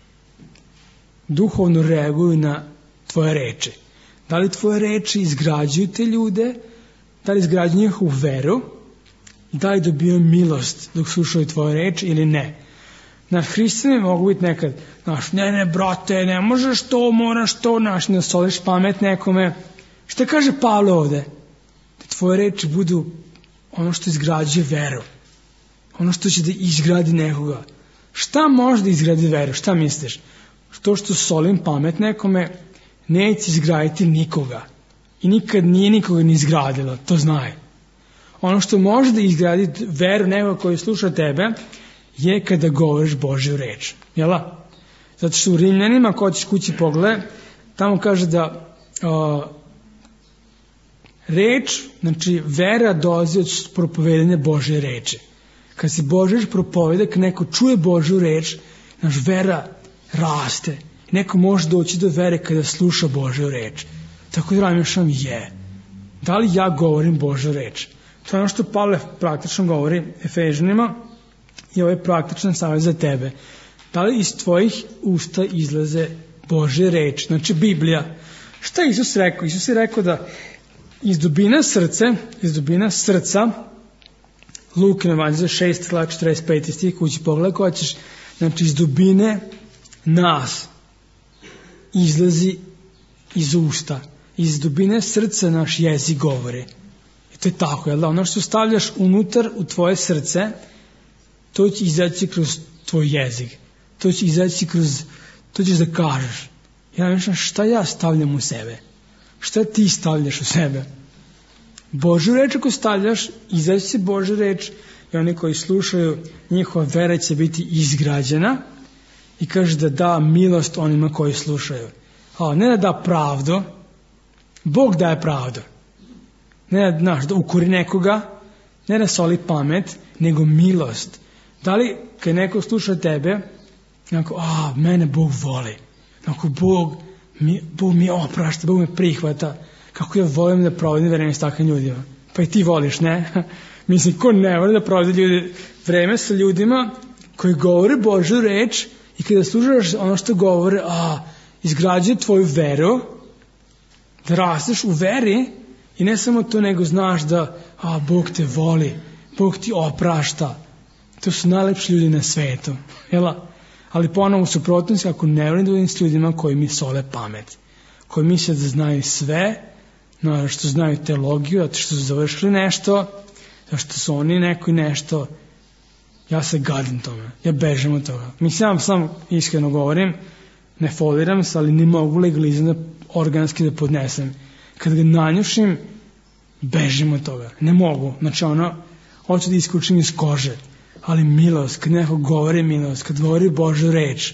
duhovno reaguju na tvoje reči? Da li tvoje reči izgrađuju te ljude? Da li izgrađuju njihovu veru? Da li dobiju milost dok slušaju tvoje reči ili ne? Naš hrišćani mogu biti nekad, ne, brate, ne možeš to, moraš to, ne soliš pamet nekome. Šta kaže Pavle ovde? Da tvoje reči budu ono što izgrađuje veru. Ono što će da izgradi nekoga. Šta može da izgradi veru? Šta misliš? To što solim pamet nekome neće izgraditi nikoga. I nikad nije nikoga ni izgradilo. To znaj. Ono što može da izgradi veru nekoga koji sluša tebe je kada govoriš Božju reč. Jela? Zato što u Rimljanima, ko ćeš kući pogled, tamo kaže da reč, znači vera dolazi od propovedanja Božje reči. Kad se Božja reč propoveda, kad neko čuje Božju reč, naš vera raste. Neko može doći do vere kada sluša Božju reč. Tako da razmišljam je. Da li ja govorim Božju reč? To je ono što Pavle praktično govori Efežanima i ovo je praktičan savjet za tebe. Da li iz tvojih usta izlaze Božje reč? Znači Biblija. Šta je Isus rekao? Isus je rekao da iz dubina srca, Luka Evanđelje 6:45 stih, kući pogled ko ćeš, znači iz dubine nas izlazi iz usta, iz dubine srca naš jezik govori. I to je tako, jel da? Ono što stavljaš unutar u tvoje srce, to će izaći kroz tvoj jezik. To će izaći kroz, to ćeš da kažeš. Ja mislim, šta ja stavljam u sebe? Šta ti stavljaš u sebe? Božju reč ako stavljaš, izaći će Božja reč i oni koji slušaju, njihova vera će biti izgrađena i kaže da da milost onima koji slušaju. Ne da da pravdu, Bog daje pravdu. Ne da ukori nekoga, ne da soli pamet, nego milost. Da li kad neko sluša tebe, mene Bog voli. Ako Bog mi oprašta, Bog me prihvata, kako ja volim da provodim vreme s takvim ljudima. Pa i ti voliš, ne? Mislim, ko ne voli da provodi vreme sa ljudima koji govore Božju reč i kada slušaš ono što govore, izgrađuje tvoju veru, da rasteš u veri i ne samo to, nego znaš da Bog te voli, Bog ti oprašta. To su najlepši ljudi na svetu. Jela? Ali ponovno u suprotnosti, ako ne volim da vidim s ljudima koji mi sole pamet, koji misle da znaju sve, no, što znaju teologiju, zato što su završili nešto, zato što su oni neko i nešto, ja se gadim tome, ja bežem od toga. Mislim, ja sam iskreno govorim, ne foliram se, ali ne mogu legalizam organski da podnesem. Kad ga nanjušim, bežim od toga. Ne mogu. Znači hoću da iskučim iz kože. Ali milost, kad neko govori milost, kad govori Božju reč,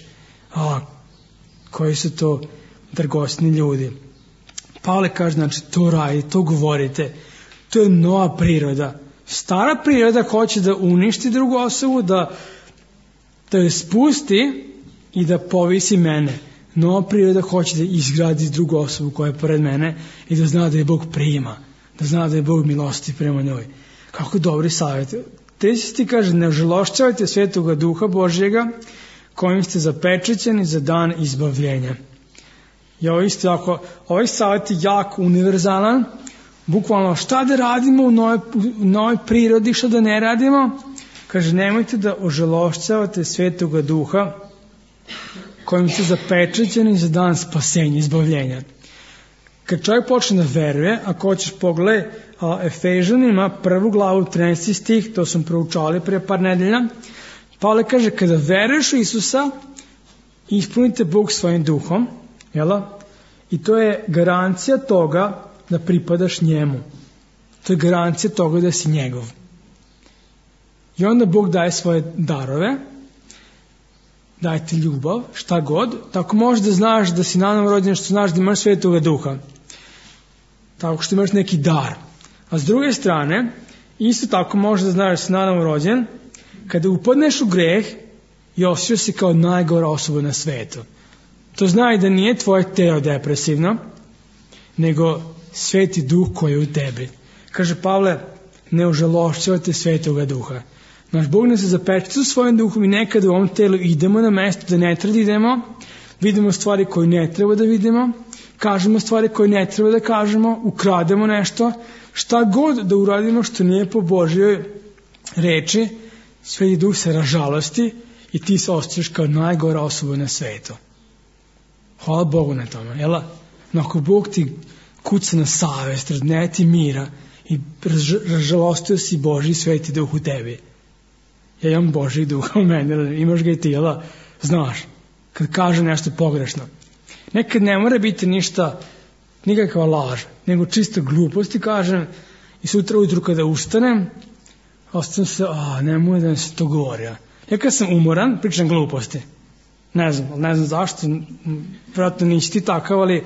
koji su to dragocjeni ljudi. Pavle kaže, znači, to radite, to govorite, to je nova priroda. Stara priroda hoće da uništi drugu osobu, da je spusti i da povisi mene. Nova priroda hoće da izgradi drugu osobu koja je pored mene i da zna da je Bog prima, da zna da je Bog milosti prema njoj. Kako dobri savjet. 30. kaže, ne ožalošćavajte Svetoga Duha Božjega, kojim ste zapečećeni za dan izbavljenja. I ovaj savjet je jako univerzalan. Bukvalno, šta da radimo u novoj prirodi, šta da ne radimo? Kaže, nemojte da ožalošćavate Svetoga Duha, kojim ste zapečećeni za dan spasenja, izbavljenja. Kad čovjek počne da veruje, ako hoćeš pogledaj Efežanima, 1. glavu, 13. stih, to smo proučali prije par nedelja, Pavle kaže, kada veruješ u Isusa, ispunite Bog svojim duhom, jela? I to je garancija toga da pripadaš njemu. To je garancija toga da si njegov. I onda Bog daje svoje darove, daje ti ljubav, šta god, tako možeš da znaš da si nanovo rođen, što znaš da imaš Svetoga Duha. Tako što imaš neki dar. A s druge strane, isto tako možeš da znaš da si nanovo rođen, kada upadneš u greh i osjećaš se kao najgora osoba na svetu. To znaj da nije tvoje telo depresivno, nego Sveti Duh koji je u tebi. Kaže Pavle, ne ožalošćavate Svetoga Duha. Naš Bog nas je zapečatio svojim duhom i nekada u ovom telu idemo na mesto da ne treba da idemo, vidimo stvari koje ne treba da vidimo, kažemo stvari koje ne treba da kažemo, ukrademo nešto, šta god da uradimo što nije po Božjoj reči, Sveti Duh se ražalosti i ti se osjećaš kao najgora osoba na svetu. Hvala Bogu na tome, jel? No ako Bog ti kuca na savest, ne ti mira i ražalostio si Božji Sveti Duh u tebi. Ja imam Božji Duh u meni, imaš ga i ti, jel? Znaš, kad kaže nešto pogrešno. Nekad ne mora biti ništa, nikakva laž, nego čisto gluposti kažem i sutra ujutru kada ustanem, ostavim se, nemoj da mi se to govori. Ja kad sam umoran, pričam gluposti. Ne znam zašto, vjerojatno nisi ti takav, ali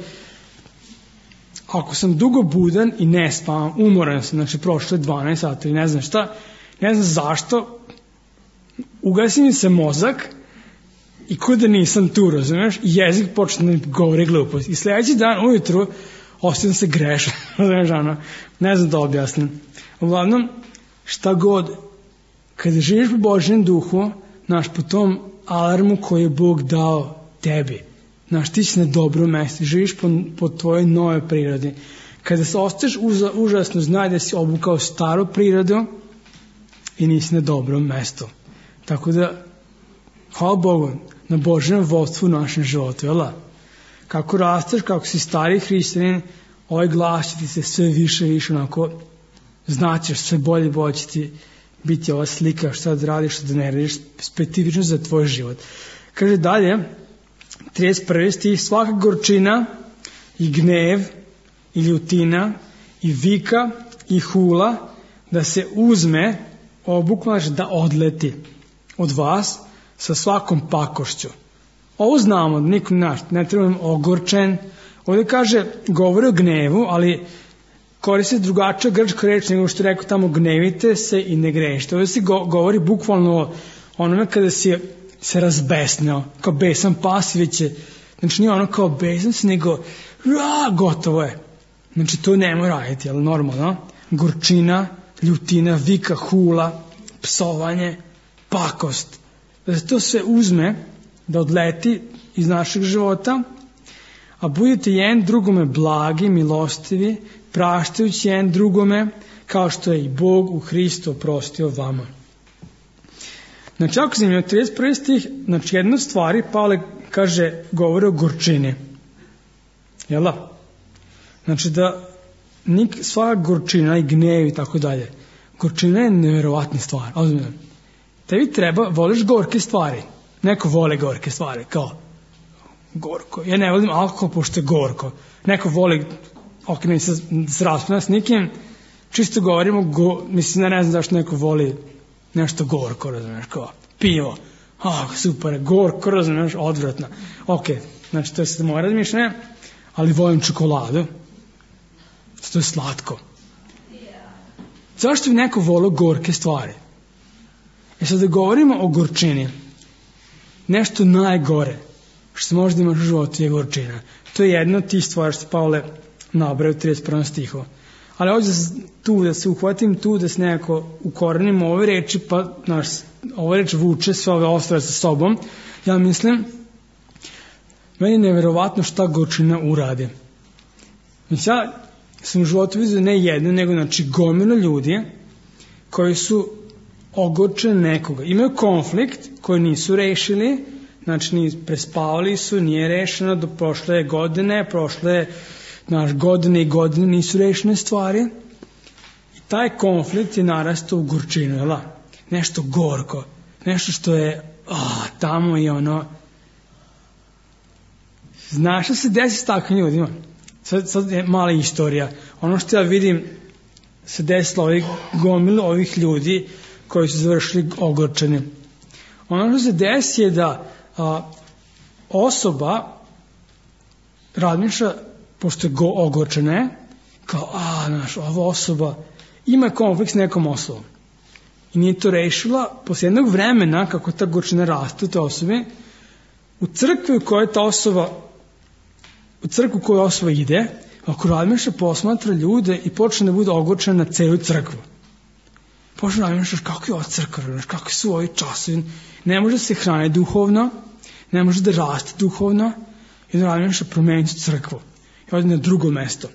ako sam dugo budan i ne spavam, umoran sam, znači prošlo je 12 sata i ne znam šta, ne znam zašto, ugasi mi se mozak i ko da nisam tu, razumiješ, i jezik počne da govori glupost. I sljedeći dan ujutru ostavim se grešan, razumiješ, ne znam da objasnim. Uglavnom, šta god, kada živiš po Božjem duhu, naš po tom alarmu koji je Bog dao tebi, znaš, ti si na dobrom mjestu, živiš po tvojoj nove prirodi. Kada se ostaješ užasno, znaj da si obukao staru prirodu i nisi na dobrom mjestu. Tako da, hvala Bogu na Božjem vodstvu u našem životu, jel? Kako rasteš, kako si stari hrišćanin, ovaj glas će ti se sve više i više onako znaćeš, sve bolje će ti biti ova slika šta da radiš, šta da ne radiš, specifično za tvoj život. Kaže dalje, 31. stih, svaka gorčina i gnev i ljutina i vika i hula da se uzme, bukvalno da odleti od vas sa svakom pakošću. Ovo znamo, niko ne trebam ogorčen. Ovdje kaže, govori o gnevu, ali koristi drugačija grčka reč nego što je rekao tamo gnevite se i ne grešite. Ovdje se govori bukvalno o onome kada si se razbesneo, kao besan pas, već je Znači nije ono kao bezans, nego gotovo je. Znači to nemoj raditi, ali normalno. Gorčina, ljutina, vika, hula, psovanje, pakost. Da se to sve uzme, da odleti iz našeg života, a budite jedan drugome blagi, milostivi, praštajući jedan drugome, kao što je i Bog u Hristu oprostio vama. Znači, ako zanimljivo 31. stih, znači jedna stvari, Pavle kaže, govori o gorčini. Jel da? Znači da sva gorčina i gnev i tako dalje. Gorčina je nevjerovatna stvar. Ozbiljno. Tebi voliš gorke stvari. Neko voli gorke stvari, kao gorko. Ja ne volim alkohol, pošto je gorko. Neko voli, ne se raspravljam s nikim, čisto govorimo, mislim, ne znam zašto neko voli nešto gorko, razumiješ, kao pivo. Super, gorko, razumiješ, odvratno. Znači to je sad moje razmišljanje, ali volim čokoladu. To je slatko. Zašto bi neko volio gorke stvari? Sad da govorimo o gorčini, nešto najgore što možda imaš u životu je gorčina. To je jedna od tih stvari što Pavle nabraja u 31. stihu. Ali ovdje tu da se uhvatim, tu da se nekako ukorenimo ove reči, pa ova reč vuče sve ove ostale sa sobom. Ja mislim, meni je nevjerovatno šta gorčina uradi. Mislim, ja sam u životu vidio ne jedno, nego gomilo ljudi koji su ogorčeni nekoga. Imaju konflikt koji nisu rešili, znači prespavali su, nije rešeno do prošle godine, godine i godine nisu rešene stvari. I taj konflikt je narastao u gorčinu, jel? Nešto gorko, nešto što je tamo i ono. Znaš što se desi s takvim ljudima? Sad je mala istorija. Ono što ja vidim se desilo gomilu ovih ljudi koji su završili ogorčeni. Ono što se desi je da osoba razmišlja, pošto je ogorčena, kao, ova osoba ima konflikt s nekom osobom. I nije to rešila, poslije jednog vremena, kako ta gorčina raste u te osobe, u crkvi u kojoj ta osoba, u crkvu u kojoj osoba ide, ako razmišlja, posmatra ljude i počne da bude ogorčena na celu crkvu. Počne da razmišljaš kako je ova crkva, kako su ovi časovi, ne može se hraniti duhovno, ne može da raste duhovno, i da razmišlja promeniti crkvu. I ode na drugo mesto.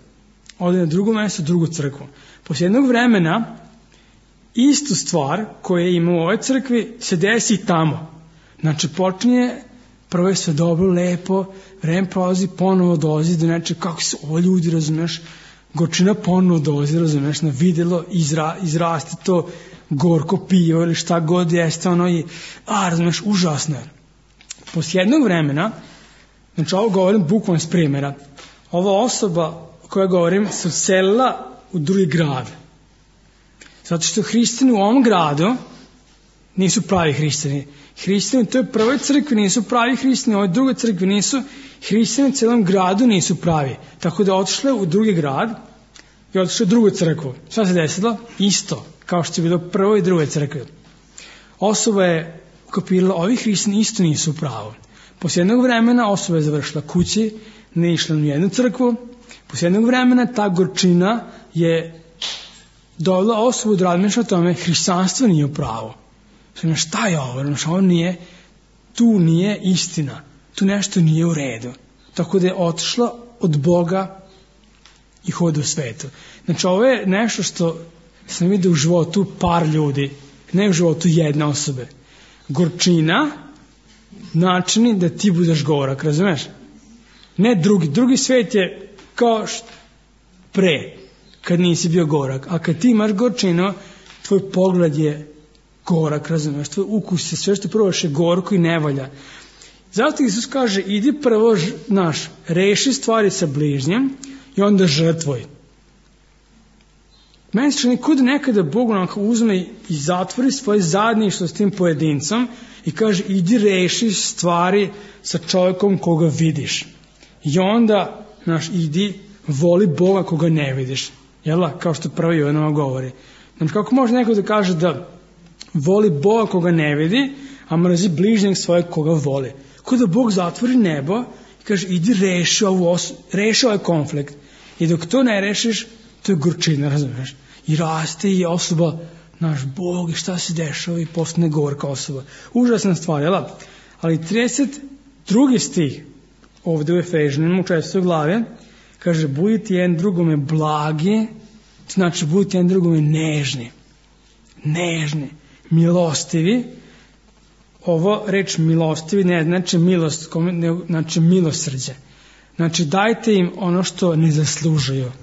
Drugu crkvu. Poslije jednog vremena, istu stvar koju ima u ovoj crkvi se desi i tamo. Znači, počinje, prvo je sve dobro, lepo, vreme prolazi, ponovo dolazi do nečeg, kako su ovo ljudi, razumeš, gorčina ponovo dolazi, razumeš, na videlo, izraste to gorko pivo ili šta god jeste, razumeš, užasno je. Poslije jednog vremena, znači ovo govorim bukvalno s primjera, ova osoba koja govorim se uselila u drugi grad. Zato što hrišćani u ovom gradu nisu pravi hrišćani. Hrišćani u toj prvoj crkvi nisu pravi hrišćani, u ovoj drugoj crkvi nisu. Hrišćani u celom gradu nisu pravi. Tako da otišle u drugi grad i otišle u drugu crkvu. Šta se desilo? Isto, kao što je bilo u prvoj i drugoj crkvi. Osoba je ukapirala, ovi hrišćani isto nisu pravo. Poslije jednog vremena osoba je završila kući, ne išla u jednu crkvu. Poslije jednog vremena ta gorčina je dovela osobu da razmišlja o tome, hrišćanstvo nije u pravu. Šta je ovo? Ovo nije, tu nije istina. Tu nešto nije u redu. Tako da je otišla od Boga i hoda u svetu. Znači ovo je nešto što sam vidio u životu par ljudi, ne u životu jedne osobe. Gorčina načini da ti budeš gorak, razumeš? Ne drugi svet je kao pre, kad nisi bio gorak, a kad ti imaš gorčinu, tvoj pogled je gorak, razumeš, tvoj ukus je, sve što probaš je gorko i ne valja. Zato Isus kaže, idi prvo reši stvari sa bližnjem i onda žrtvuj. Meni se čini kuda nekada Bog uzme i zatvori svoje zajedništvo s tim pojedincom i kaže, idi reši stvari sa čovjekom koga vidiš. I onda, idi voli Boga koga ne vidiš. Jel' kao što prvi Jovanova govori. Znači, kako može neko da kaže da voli Boga koga ne vidi, a mrzi bližnjeg svojeg koga voli? Kao da Bog zatvori nebo I kaže, idi reši ovaj konflikt. I dok to ne rešiš, to je gorčina, razumiješ? I raste i osoba, naš Bog, i šta se dešava, i postane gorka osoba. Užasna stvar, jel? Ali 32. stih, ovdje u Efežanima, u 4. glavi, kaže, budite jedan drugome blagi, znači budite jedan drugome nežni, milostivi. Ovo reč milostivi ne znači milost, znači milosrđe. Znači dajte im ono što ne zaslužuju.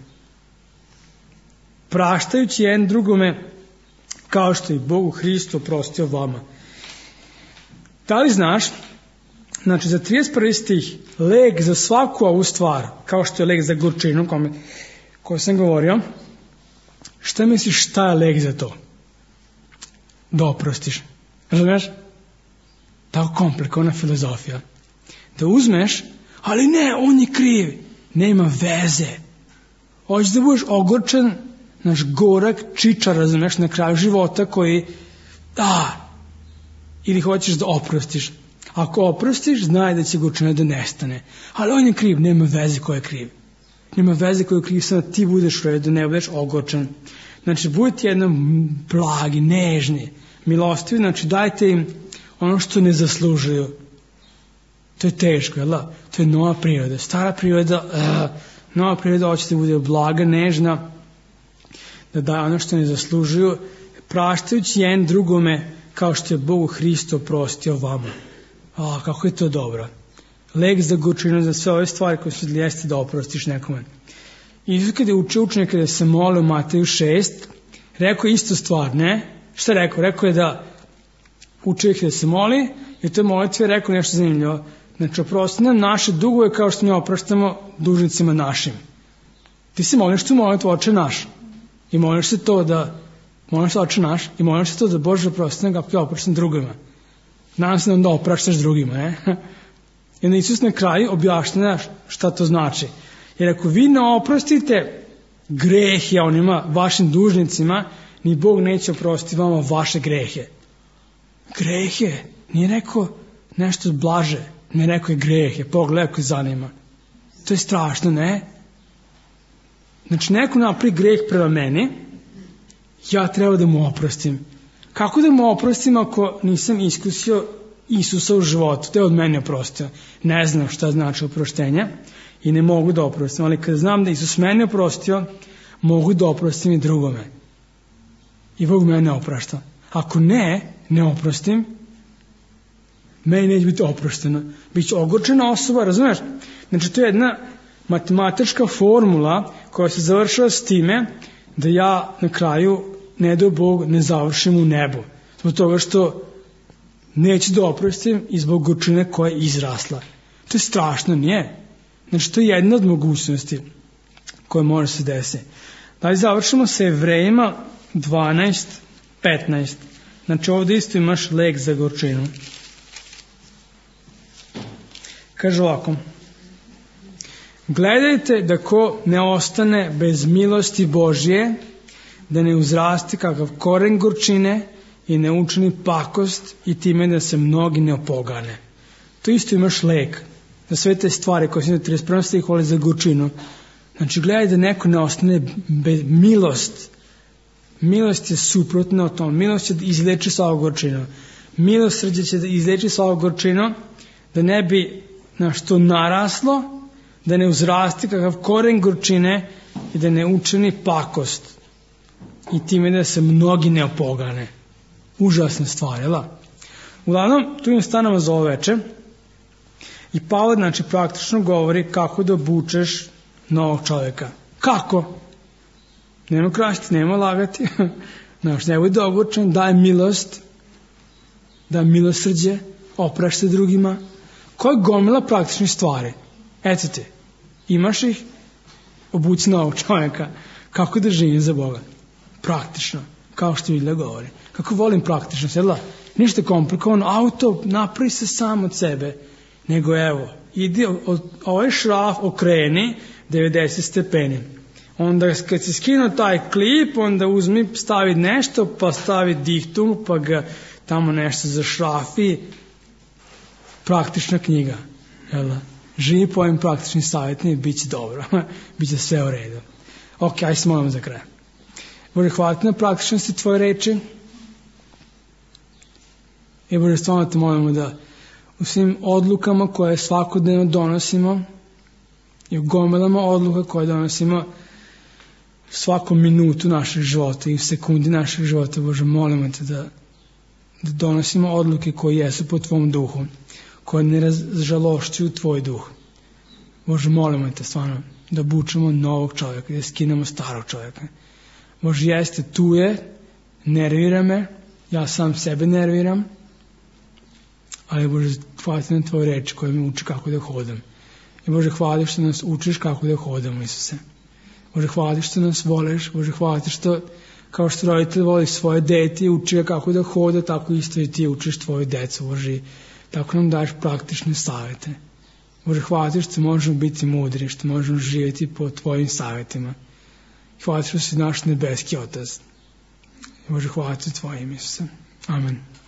Praštajući jedan drugome kao što i Bog u Hristu oprostio vama. Da li znaš, znači za 31. stih, lek za svaku ovu stvar, kao što je lek za gorčinu, koju sam govorio, šta misliš šta je lek za to? Da oprostiš. Razumiješ? Tako komplikovana filozofija. Da uzmeš, ali ne, on je kriv. Nema veze. Hoćeš da budeš ogorčen, naš gorak čičar, razumiješ, na kraju života koji, ili hoćeš da oprostiš. Ako oprostiš, znaj da će gorčina da nestane. Ali on je kriv, nema veze ko je kriv. Nema veze ko je kriv, samo ti budeš u redu, ne budeš ogorčen. Znači, budite jednom blagi, nežni, milostivi, znači dajte im ono što ne zaslužuju. To je teško, jel da? To je nova priroda. Stara priroda, nova priroda hoće da bude blaga, nežna, da daje ono što ne zaslužuju, praštajući jedan drugome kao što je Bog u Hristu oprostio vama. Kako je to dobro. Lek za gorčinu, za sve ove stvari koje su jeste da oprostiš nekome. Isus kada je učio učenike kada se mole u Mateju 6, rekao je istu stvar, ne? Šta je rekao? Rekao je da učio ih da se moli i u toj molitvi je rekao nešto zanimljivo. Znači, oprosti nam naše dugove kao što mi opraštamo dužnicima našim. Ti se moliš tu molitvu Oče naš i moliš se to da Oče naš i moliš se to da Bože oprosti nam kako ti opraštam drugima. Nadam se da onda opraštaš drugima, ne? I onda Isus na kraju objašnjava šta to znači. Jer ako vi ne oprostite grehe onima, vašim dužnicima, ni Bog neće oprostiti vama vaše grehe. Grehe, nije rekao nešto blaže, ne rekao je grehe, pogledaj ako je zanima. To je strašno, ne? Znači, neko napravi greh prema meni, ja treba da mu oprostim. Kako da mu oprostim ako nisam iskusio Isusa u životu? To je od mene oprostio. Ne znam šta znači oproštenje i ne mogu da oprostim, ali kada znam da Isus mene oprostio, mogu da oprostim i drugome. I Bog mene oprašta. Ako ne oprostim, meni neće biti oprošteno. Biće ogorčena osoba, razumiješ? Znači, to je jedna matematička formula koja se završava s time da ja na kraju, ne do Bog, ne završim u nebu. Zbog toga što neću da oprostim i zbog gorčine koja je izrasla. To je strašno, nije? Znači, to je jedna od mogućnosti koja može se desiti. Dalje završimo sa Jevrejima 12:15. Znači, ovdje isto imaš lek za gorčinu. Kaže ovako: gledajte da ko ne ostane bez milosti Božje, da ne uzraste kakav koren gorčine i ne učini pakost i time da se mnogi ne opogane. To isto imaš lek za sve te stvari koje su na 31. stihu za gorčinu. Znači, gledaj da neko ne ostane bez milost. Milost je suprotna o tom. Milost će da izleči svaku gorčinu. Milosrđe će da izleči svaku gorčinu, da ne bi na što naraslo, da ne uzrasti kakav koren gorčine i da ne učini pakost i time da se mnogi ne opogane. Užasna stvar, jel? Uglavnom, tu im stanemo za ovo večer i Pavle, znači, praktično govori kako da obučeš novog čovjeka. Kako? Nema krasti, nema lagati. Znači, ne budi ogorčen, daj milost, daj milosrđe, opraštaj drugima. Koja je gomila praktičnih stvari? Eto ti, imaš ih, obuci novog čovjeka. Kako da živim za Boga? Praktično, kao što Biblija govori. Kako volim praktičnost, jel da? Ništa komplikovano, auto napravi se sam od sebe, nego evo, idi ovaj šraf okreni 90 stepeni. Onda kad se skinu taj klip, onda uzmi, stavi nešto, pa stavi diktum, pa ga tamo nešto zašrafi. Praktična knjiga, jel da? Živi po ovim praktičnim savjetima i bit će dobro. Biće sve u redu. Ok, aj se molimo za kraj. Bože, hvala ti na praktičnosti tvoje reči. I Bože, stvarno te molimo da u svim odlukama koje svakodnevno donosimo i u gomilama odluka koje donosimo svakom minutu našeg života i u sekundi našeg života, Bože, molimo te da donosimo odluke koje jesu po tvom duhu, koje ne razžalošćuju tvoj duh. Bože, molimo te stvarno da obučemo novog čovjeka, da skinemo starog čovjeka. Bože, jeste, tu je, nervira me, ja sam sebe nerviram, ali Bože, hvala ti na tvoje reči koje mi uči kako da hodam. I Bože, hvala što nas učiš kako da hodamo, Isuse. Bože, hvala što nas voliš, Bože, hvala što, kao što roditelj voli svoje dete i uči ga kako da hoda, tako isto i ti učiš tvoju decu, Bože, tako nam daješ praktične savjete. Bože, hvala ti što možemo biti mudri, što možemo živjeti po tvojim savjetima. Hvala ti što si naš nebeski Otac. Bože, hvala ti tvojim, Isuse. Amen.